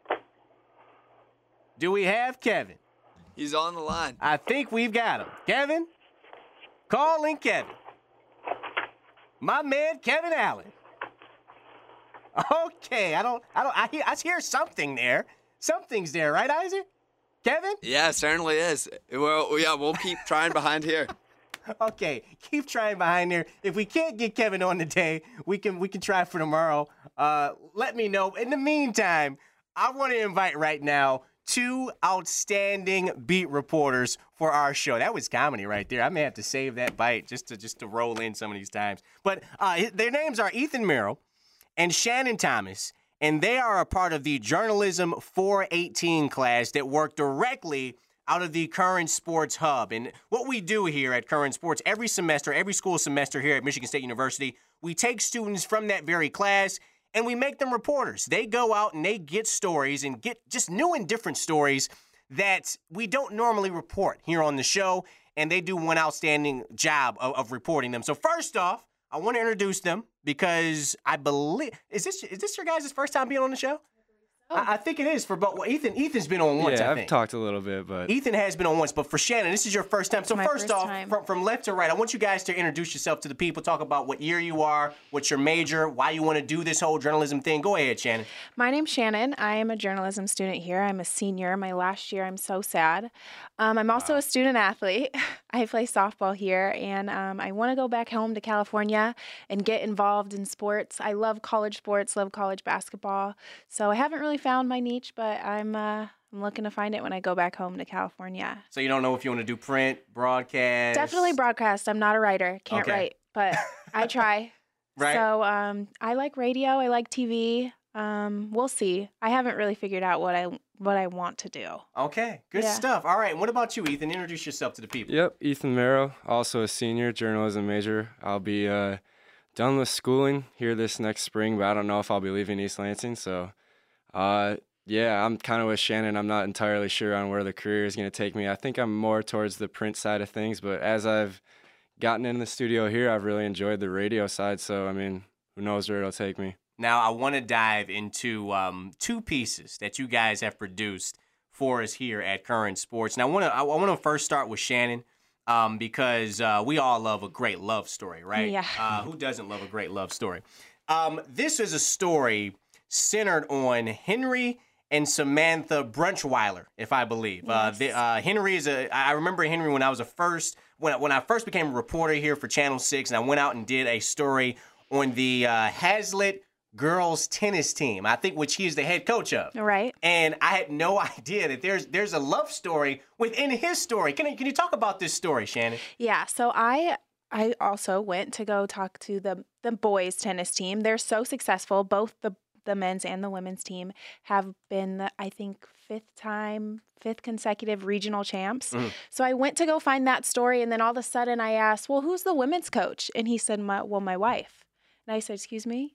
Speaker 2: Do we have Kevin?
Speaker 6: He's on the line.
Speaker 2: I think we've got him. Kevin? Calling Kevin. My man, Kevin Allen. Okay, I don't, I don't, I hear, I hear something there. Something's there, right, Isaac? Kevin?
Speaker 6: Yeah, it certainly is. Well, yeah, we'll keep trying behind here.
Speaker 2: Okay, keep trying behind there. If we can't get Kevin on today, we can we can try for tomorrow. Uh, let me know. In the meantime, I want to invite right now two outstanding beat reporters for our show. That was comedy right there. I may have to save that bite just to just to roll in some of these times. But uh, their names are Ethan Merrill and Shannon Thomas. And they are a part of the Journalism four eighteen class that work directly out of the Current Sports Hub. And what we do here at Current Sports, every semester, every school semester here at Michigan State University, we take students from that very class and we make them reporters. They go out and they get stories and get just new and different stories that we don't normally report here on the show. And they do one outstanding job of, of reporting them. So first off, I want to introduce them because I believe is this is this your guys' first time being on the show? Oh. I, I think it is for both. Well, Ethan Ethan's been on once.
Speaker 7: Yeah,
Speaker 2: I
Speaker 7: I've
Speaker 2: think.
Speaker 7: talked a little bit, but
Speaker 2: Ethan has been on once. But for Shannon, this is your first time. So
Speaker 8: My
Speaker 2: first
Speaker 8: first
Speaker 2: off,
Speaker 8: time.
Speaker 2: from, from left to right, I want you guys to introduce yourself to the people. Talk about what year you are, what's your major, why you want to do this whole journalism thing. Go ahead, Shannon.
Speaker 8: My name's Shannon. I am a journalism student here. I'm a senior. My last year, I'm so sad. Um, I'm also wow. a student athlete. I play softball here, and um, I want to go back home to California and get involved in sports. I love college sports, love college basketball. So I haven't really found my niche, but I'm uh, I'm looking to find it when I go back home to California.
Speaker 2: So you don't know if you want to do print, broadcast?
Speaker 8: Definitely broadcast. I'm not a writer. Can't
Speaker 2: okay.
Speaker 8: write, but I try.
Speaker 2: Right.
Speaker 8: So um, I like radio. I like T V. Um, we'll see. I haven't really figured out what I what I want to do.
Speaker 2: Okay, good
Speaker 8: yeah.
Speaker 2: stuff. All right, and what about you, Ethan? Introduce yourself to the people.
Speaker 7: Yep, Ethan Merrill, also a senior journalism major. I'll be uh, done with schooling here this next spring, but I don't know if I'll be leaving East Lansing. So, uh, yeah, I'm kind of with Shannon. I'm not entirely sure on where the career is going to take me. I think I'm more towards the print side of things, but as I've gotten in the studio here, I've really enjoyed the radio side. So, I mean, who knows where it'll take me.
Speaker 2: Now, I want to dive into um, two pieces that you guys have produced for us here at Current Sports. Now, I want to I want to first start with Shannon um, because uh, we all love a great love story, right?
Speaker 8: Yeah.
Speaker 2: Uh, who doesn't love a great love story? Um, this is a story centered on Henry and Samantha Brunchweiler, if I believe. Yes. Uh, the, uh, Henry is a. I remember Henry when I was a first when when I first became a reporter here for Channel Six, and I went out and did a story on the uh, Hazlitt girls tennis team, I think, which he is the head coach of.
Speaker 8: Right.
Speaker 2: And I had no idea that there's there's a love story within his story. Can you, can you talk about this story, Shannon?
Speaker 8: Yeah. So I I also went to go talk to the the boys tennis team. They're so successful. Both the the men's and the women's team have been, I think, fifth time, fifth consecutive regional champs. Mm. So I went to go find that story, and then all of a sudden I asked, well, who's the women's coach? And he said, my, well, my wife. And I said, excuse me?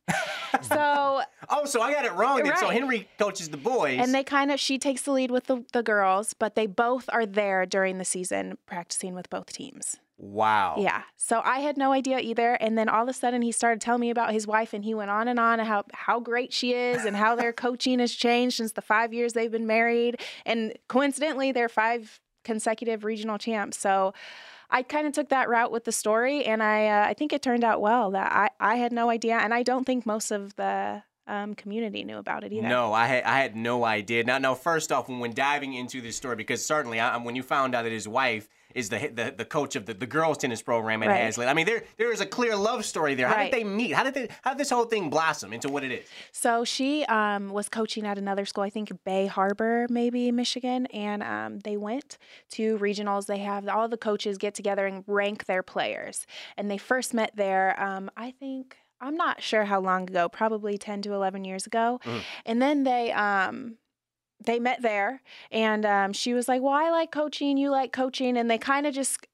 Speaker 8: So
Speaker 2: oh, so I got it wrong.
Speaker 8: Right.
Speaker 2: So Henry coaches the boys.
Speaker 8: And they kind of, she takes the lead with the, the girls, but they both are there during the season practicing with both teams.
Speaker 2: Wow.
Speaker 8: Yeah. So I had no idea either. And then all of a sudden he started telling me about his wife, and he went on and on and how, how great she is and how their coaching has changed since the five years they've been married. And coincidentally, they're five consecutive regional champs. So I kind of took that route with the story, and I uh, I think it turned out well. That I, I had no idea, and I don't think most of the um, community knew about it either.
Speaker 2: No, I had I had no idea. Now, now, first off, when, when diving into this story, because certainly I, when you found out that his wife is the the, the coach of the, the girls tennis program at right. Hazlitt, I mean, there there is a clear love story there. How right. did they meet? How did they, how did this whole thing blossom into what it is?
Speaker 8: So she um, was coaching at another school, I think Bay Harbor, maybe Michigan, and um, they went to regionals. They have all the coaches get together and rank their players, and they first met there. Um, I think. I'm not sure how long ago, probably ten to eleven years ago. Mm. And then they um, they met there, and um, she was like, well, I like coaching, you like coaching. And they kind of just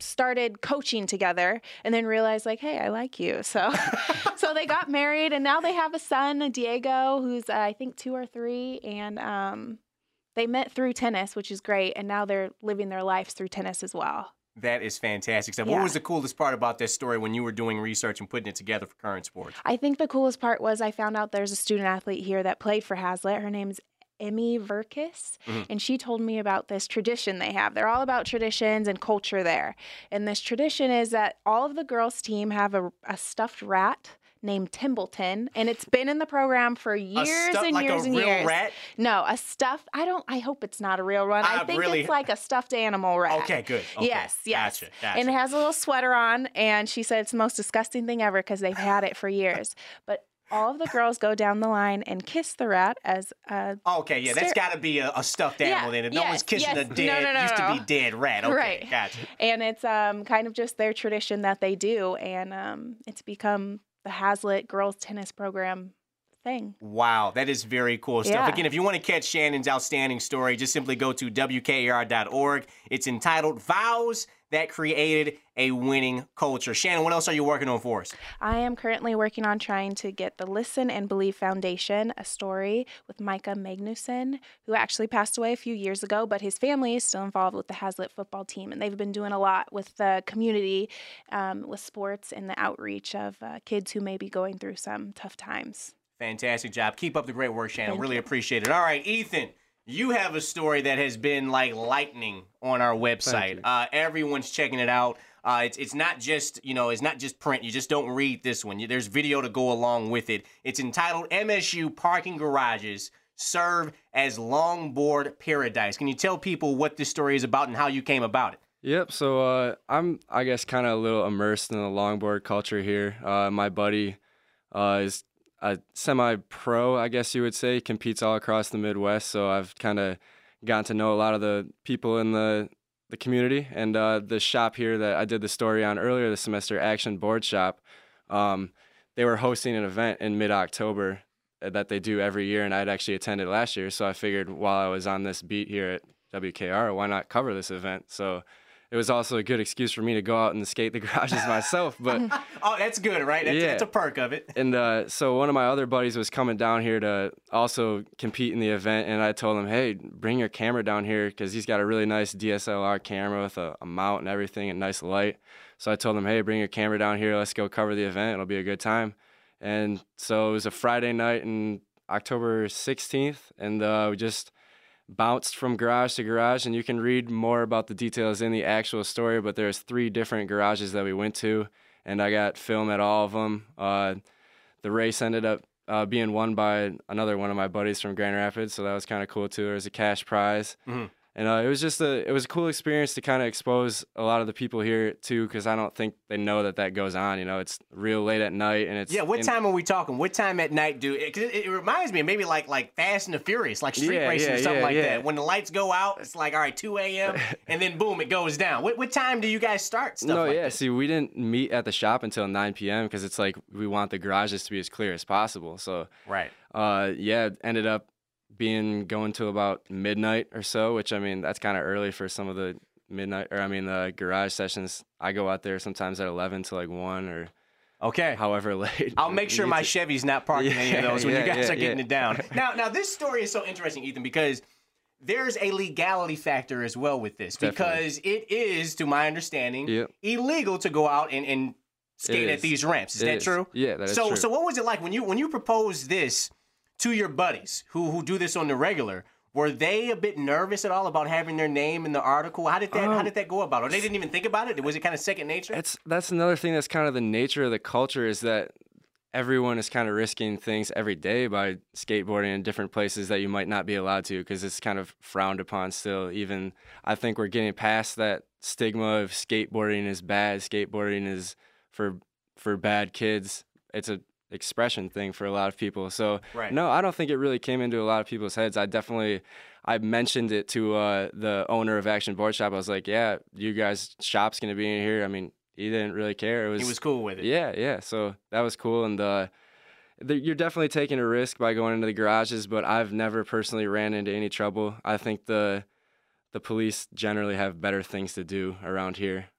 Speaker 8: started coaching together and then realized like, hey, I like you. So so they got married and now they have a son, Diego, who's uh, I think two or three. And um, they met through tennis, which is great. And now they're living their lives through tennis as well.
Speaker 2: That is fantastic stuff.
Speaker 8: Yeah.
Speaker 2: What was the coolest part about this story when you were doing research and putting it together for Current Sports?
Speaker 8: I think the coolest part was I found out there's a student athlete here that played for Hazlitt. Her name's Emmy Verkis, mm-hmm. and she told me about this tradition they have. They're all about traditions and culture there. And this tradition is that all of the girls' team have a, a stuffed rat named Timbleton, and it's been in the program for years
Speaker 2: stu-
Speaker 8: and
Speaker 2: like
Speaker 8: years
Speaker 2: a
Speaker 8: and
Speaker 2: real
Speaker 8: years.
Speaker 2: Rat?
Speaker 8: No, a stuffed. I don't. I hope it's not a real one. I,
Speaker 2: I
Speaker 8: think
Speaker 2: really,
Speaker 8: it's like a stuffed animal rat.
Speaker 2: Okay, good. Okay.
Speaker 8: Yes, yes.
Speaker 2: Gotcha, gotcha.
Speaker 8: And it has a little sweater on, and she said it's the most disgusting thing ever because they've had it for years. But all of the girls go down the line and kiss the rat as a
Speaker 2: Okay, yeah, that's
Speaker 8: stir-
Speaker 2: got to be a, a stuffed animal
Speaker 8: Yeah,
Speaker 2: then. If no
Speaker 8: yes,
Speaker 2: one's kissing
Speaker 8: yes.
Speaker 2: a dead,
Speaker 8: No, no, no,
Speaker 2: used
Speaker 8: no.
Speaker 2: to be dead rat. Okay,
Speaker 8: Right.
Speaker 2: gotcha.
Speaker 8: And it's um kind of just their tradition that they do, and um it's become the Hazlitt girls tennis program thing.
Speaker 2: Wow, that is very cool stuff.
Speaker 8: Yeah.
Speaker 2: Again, if you want to catch Shannon's outstanding story, just simply go to W K A R dot org. It's entitled Vows That Created a Winning Culture. Shannon, what else are you working on for us?
Speaker 8: I am currently working on trying to get the Listen and Believe Foundation a story with Micah Magnuson, who actually passed away a few years ago, but his family is still involved with the Hazlitt football team, and they've been doing a lot with the community, um, with sports and the outreach of uh, kids who may be going through some tough times.
Speaker 2: Fantastic job. Keep up the great work, Shannon.
Speaker 8: Thank
Speaker 2: really
Speaker 8: you.
Speaker 2: appreciate it. All right, Ethan, you have a story that has been like lightning on our website. Uh, everyone's checking it out. Uh, it's it's not just you know it's not just print. You just don't read this one. You, there's video to go along with it. It's entitled M S U Parking Garages Serve as Longboard Paradise. Can you tell people what this story is about and how you came about it?
Speaker 7: Yep. So uh, I'm, I guess, kind of a little immersed in the longboard culture here. Uh, my buddy uh, is a semi-pro, I guess you would say, competes all across the Midwest. So I've kind of gotten to know a lot of the people in the the community. And uh, the shop here that I did the story on earlier this semester, Action Board Shop, um, they were hosting an event in mid-October that they do every year, and I'd actually attended last year. So I figured while I was on this beat here at W K R, why not cover this event? So it was also a good excuse for me to go out and skate the garages myself. But
Speaker 2: oh, that's good, right? That's,
Speaker 7: yeah.
Speaker 2: that's a perk of it.
Speaker 7: And uh, so one of my other buddies was coming down here to also compete in the event, and I told him, hey, bring your camera down here, because he's got a really nice D S L R camera with a, a mount and everything and nice light. So I told him, hey, bring your camera down here. Let's go cover the event. It'll be a good time. And so it was a Friday night in October sixteenth, and uh, we just bounced from garage to garage, and you can read more about the details in the actual story, but there's three different garages that we went to, and I got film at all of them. Uh, the race ended up uh, being won by another one of my buddies from Grand Rapids, so that was kind of cool too. There was a cash prize. Mm-hmm. And uh, it was just a, it was a cool experience to kind of expose a lot of the people here too, because I don't think they know that that goes on. You know, it's real late at night, and it's
Speaker 2: yeah. What
Speaker 7: in,
Speaker 2: time are we talking? What time at night do? Because it, it, it reminds me of maybe like like Fast and the Furious, like street
Speaker 7: yeah,
Speaker 2: racing
Speaker 7: yeah,
Speaker 2: or something
Speaker 7: yeah,
Speaker 2: like
Speaker 7: yeah.
Speaker 2: that. When the lights go out, it's like all right, two a.m. and then boom, it goes down. What what time do you guys start stuff?
Speaker 7: No,
Speaker 2: like
Speaker 7: yeah.
Speaker 2: this?
Speaker 7: See, we didn't meet at the shop until nine p.m. because it's like we want the garages to be as clear as possible. So
Speaker 2: right.
Speaker 7: Uh, yeah, it ended up being going to about midnight or so, which I mean that's kind of early for some of the midnight or I mean the garage sessions. I go out there sometimes at eleven to like one or
Speaker 2: okay,
Speaker 7: however late.
Speaker 2: I'll make sure my
Speaker 7: to...
Speaker 2: Chevy's not parked in any of those when
Speaker 7: yeah,
Speaker 2: you guys
Speaker 7: yeah,
Speaker 2: are getting
Speaker 7: yeah.
Speaker 2: it down. Now, now this story is so interesting, Ethan, because there's a legality factor as well with this,
Speaker 7: Definitely.
Speaker 2: because it is, to my understanding,
Speaker 7: Yep.
Speaker 2: illegal to go out and, and skate at
Speaker 7: is.
Speaker 2: these ramps. Is
Speaker 7: It
Speaker 2: that
Speaker 7: is.
Speaker 2: true?
Speaker 7: Yeah, that is
Speaker 2: so,
Speaker 7: true.
Speaker 2: So what was it like when you when you proposed this to your buddies who who do this on the regular? Were they a bit nervous at all about having their name in the article? How did that
Speaker 7: Um,
Speaker 2: How did that go about? Or they didn't even think about it? Was it kind of second nature?
Speaker 7: It's that's another thing that's kind of the nature of the culture is that everyone is kind of risking things every day by skateboarding in different places that you might not be allowed to because it's kind of frowned upon still. Even I think we're getting past that stigma of skateboarding is bad. Skateboarding is for for bad kids. It's a expression thing for a lot of people. So
Speaker 2: Right.
Speaker 7: no, I don't think it really came into a lot of people's heads. I definitely I mentioned it to uh, the owner of Action Board Shop. I was like, yeah, you guys shop's gonna be in here. I mean, he didn't really care. It was
Speaker 2: He was cool with it.
Speaker 7: Yeah, yeah. So that was cool, and uh, the, you're definitely taking a risk by going into the garages. But I've never personally ran into any trouble. I think the the police generally have better things to do around here.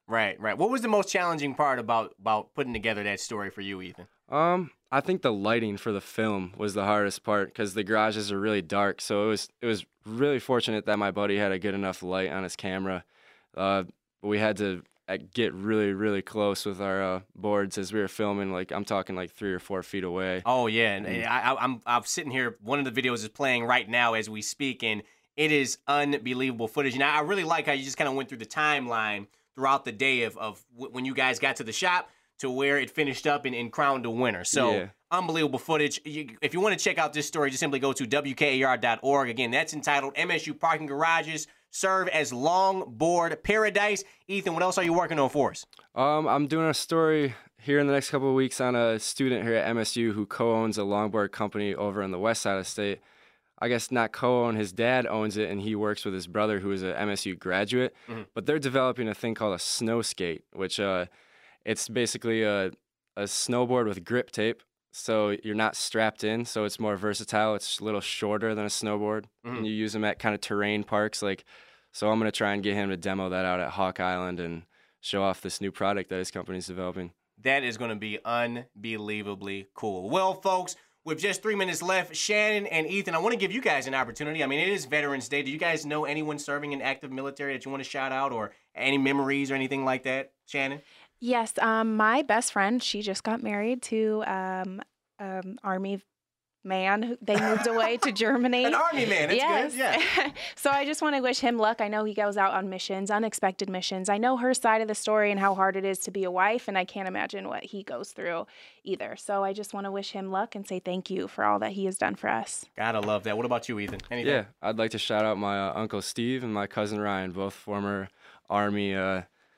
Speaker 2: Right, right. What was the most challenging part about about putting together that story for you, Ethan?
Speaker 7: Um, I think the lighting for the film was the hardest part because the garages are really dark. So it was it was really fortunate that my buddy had a good enough light on his camera. Uh, but we had to uh, get really, really close with our uh, boards as we were filming. Like I'm talking like three or four feet away.
Speaker 2: Oh yeah, and I, I, I'm I'm sitting here. One of the videos is playing right now as we speak, and it is unbelievable footage. And I really like how you just kind of went through the timeline throughout the day of of w- when you guys got to the shop to where it finished up and, and crowned a winner. So
Speaker 7: Yeah.
Speaker 2: unbelievable footage. You, if you want to check out this story, just simply go to W K A R dot org. Again, that's entitled M S U Parking Garages Serve as Longboard Paradise. Ethan, what else are you working on for us?
Speaker 7: Um, I'm doing a story here in the next couple of weeks on a student here at M S U who co-owns a longboard company over on the west side of the state. I guess not co-own, his dad owns it, and he works with his brother who is an M S U graduate.
Speaker 2: Mm-hmm.
Speaker 7: But they're developing a thing called a snow skate, which uh, it's basically a, a snowboard with grip tape. So you're not strapped in, so it's more versatile. It's a little shorter than a snowboard,
Speaker 2: Mm-hmm.
Speaker 7: and you use them at kind of terrain parks. Like, so I'm going to try and get him to demo that out at Hawk Island and show off this new product that his company's developing.
Speaker 2: That is going to be unbelievably cool. Well, folks, with just three minutes left, Shannon and Ethan, I want to give you guys an opportunity. I mean, it is Veterans Day. Do you guys know anyone serving in active military that you want to shout out, or any memories or anything like that, Shannon?
Speaker 8: Yes, um, my best friend, she just got married to um, um, Army man. who- They moved away to Germany.
Speaker 2: An Army man, that's
Speaker 8: yes.
Speaker 2: good, yeah.
Speaker 8: So I just want to wish him luck. I know he goes out on missions, unexpected missions. I know her side of the story and how hard it is to be a wife, and I can't imagine what he goes through either. So I just want to wish him luck and say thank you for all that he has done for us.
Speaker 2: Gotta love that. What about you, Ethan? Anything?
Speaker 7: Yeah, I'd like to shout out my uh, Uncle Steve and my cousin Ryan, both former Army, uh,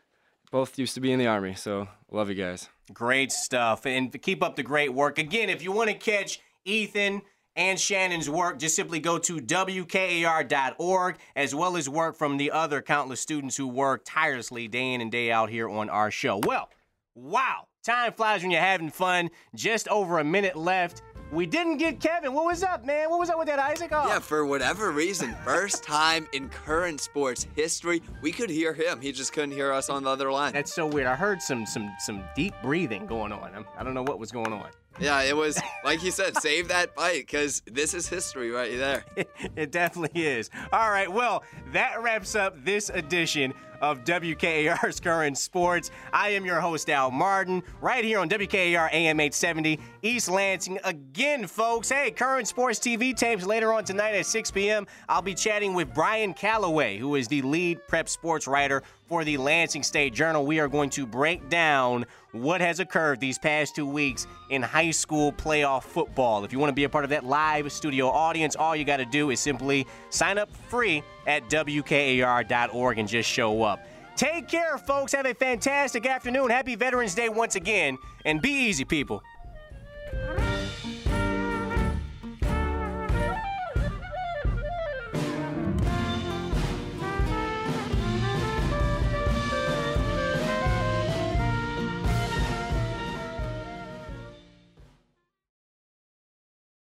Speaker 7: both used to be in the Army, so love you guys.
Speaker 2: Great stuff. And to keep up the great work. Again, if you want to catch Ethan and Shannon's work, just simply go to W K A R dot org, as well as work from the other countless students who work tirelessly day in and day out here on our show. Well, wow. Time flies when you're having fun. Just over a minute left. We didn't get Kevin. What was up, man? What was up with that, Isaac? Oh.
Speaker 6: Yeah, for whatever reason, first time in current sports history, we could hear him. He just couldn't hear us on the other line.
Speaker 2: That's so weird. I heard some some some deep breathing going on. I'm, I don't know what was going on.
Speaker 6: Yeah, it was, like he said, save that bite, because this is history right there.
Speaker 2: It definitely is. All right, well, that wraps up this edition of W K A R's Current Sports. I am your host, Al Martin, right here on W K A R A M eight seventy, East Lansing. Again, folks, hey, Current Sports T V tapes later on tonight at six p.m. I'll be chatting with Brian Calloway, who is the lead prep sports writer for the Lansing State Journal. We are going to break down what has occurred these past two weeks in high school playoff football. If you want to be a part of that live studio audience, all you got to do is simply sign up free at W K A R dot org and just show up. Take care, folks. Have a fantastic afternoon. Happy Veterans Day once again. And be easy, people.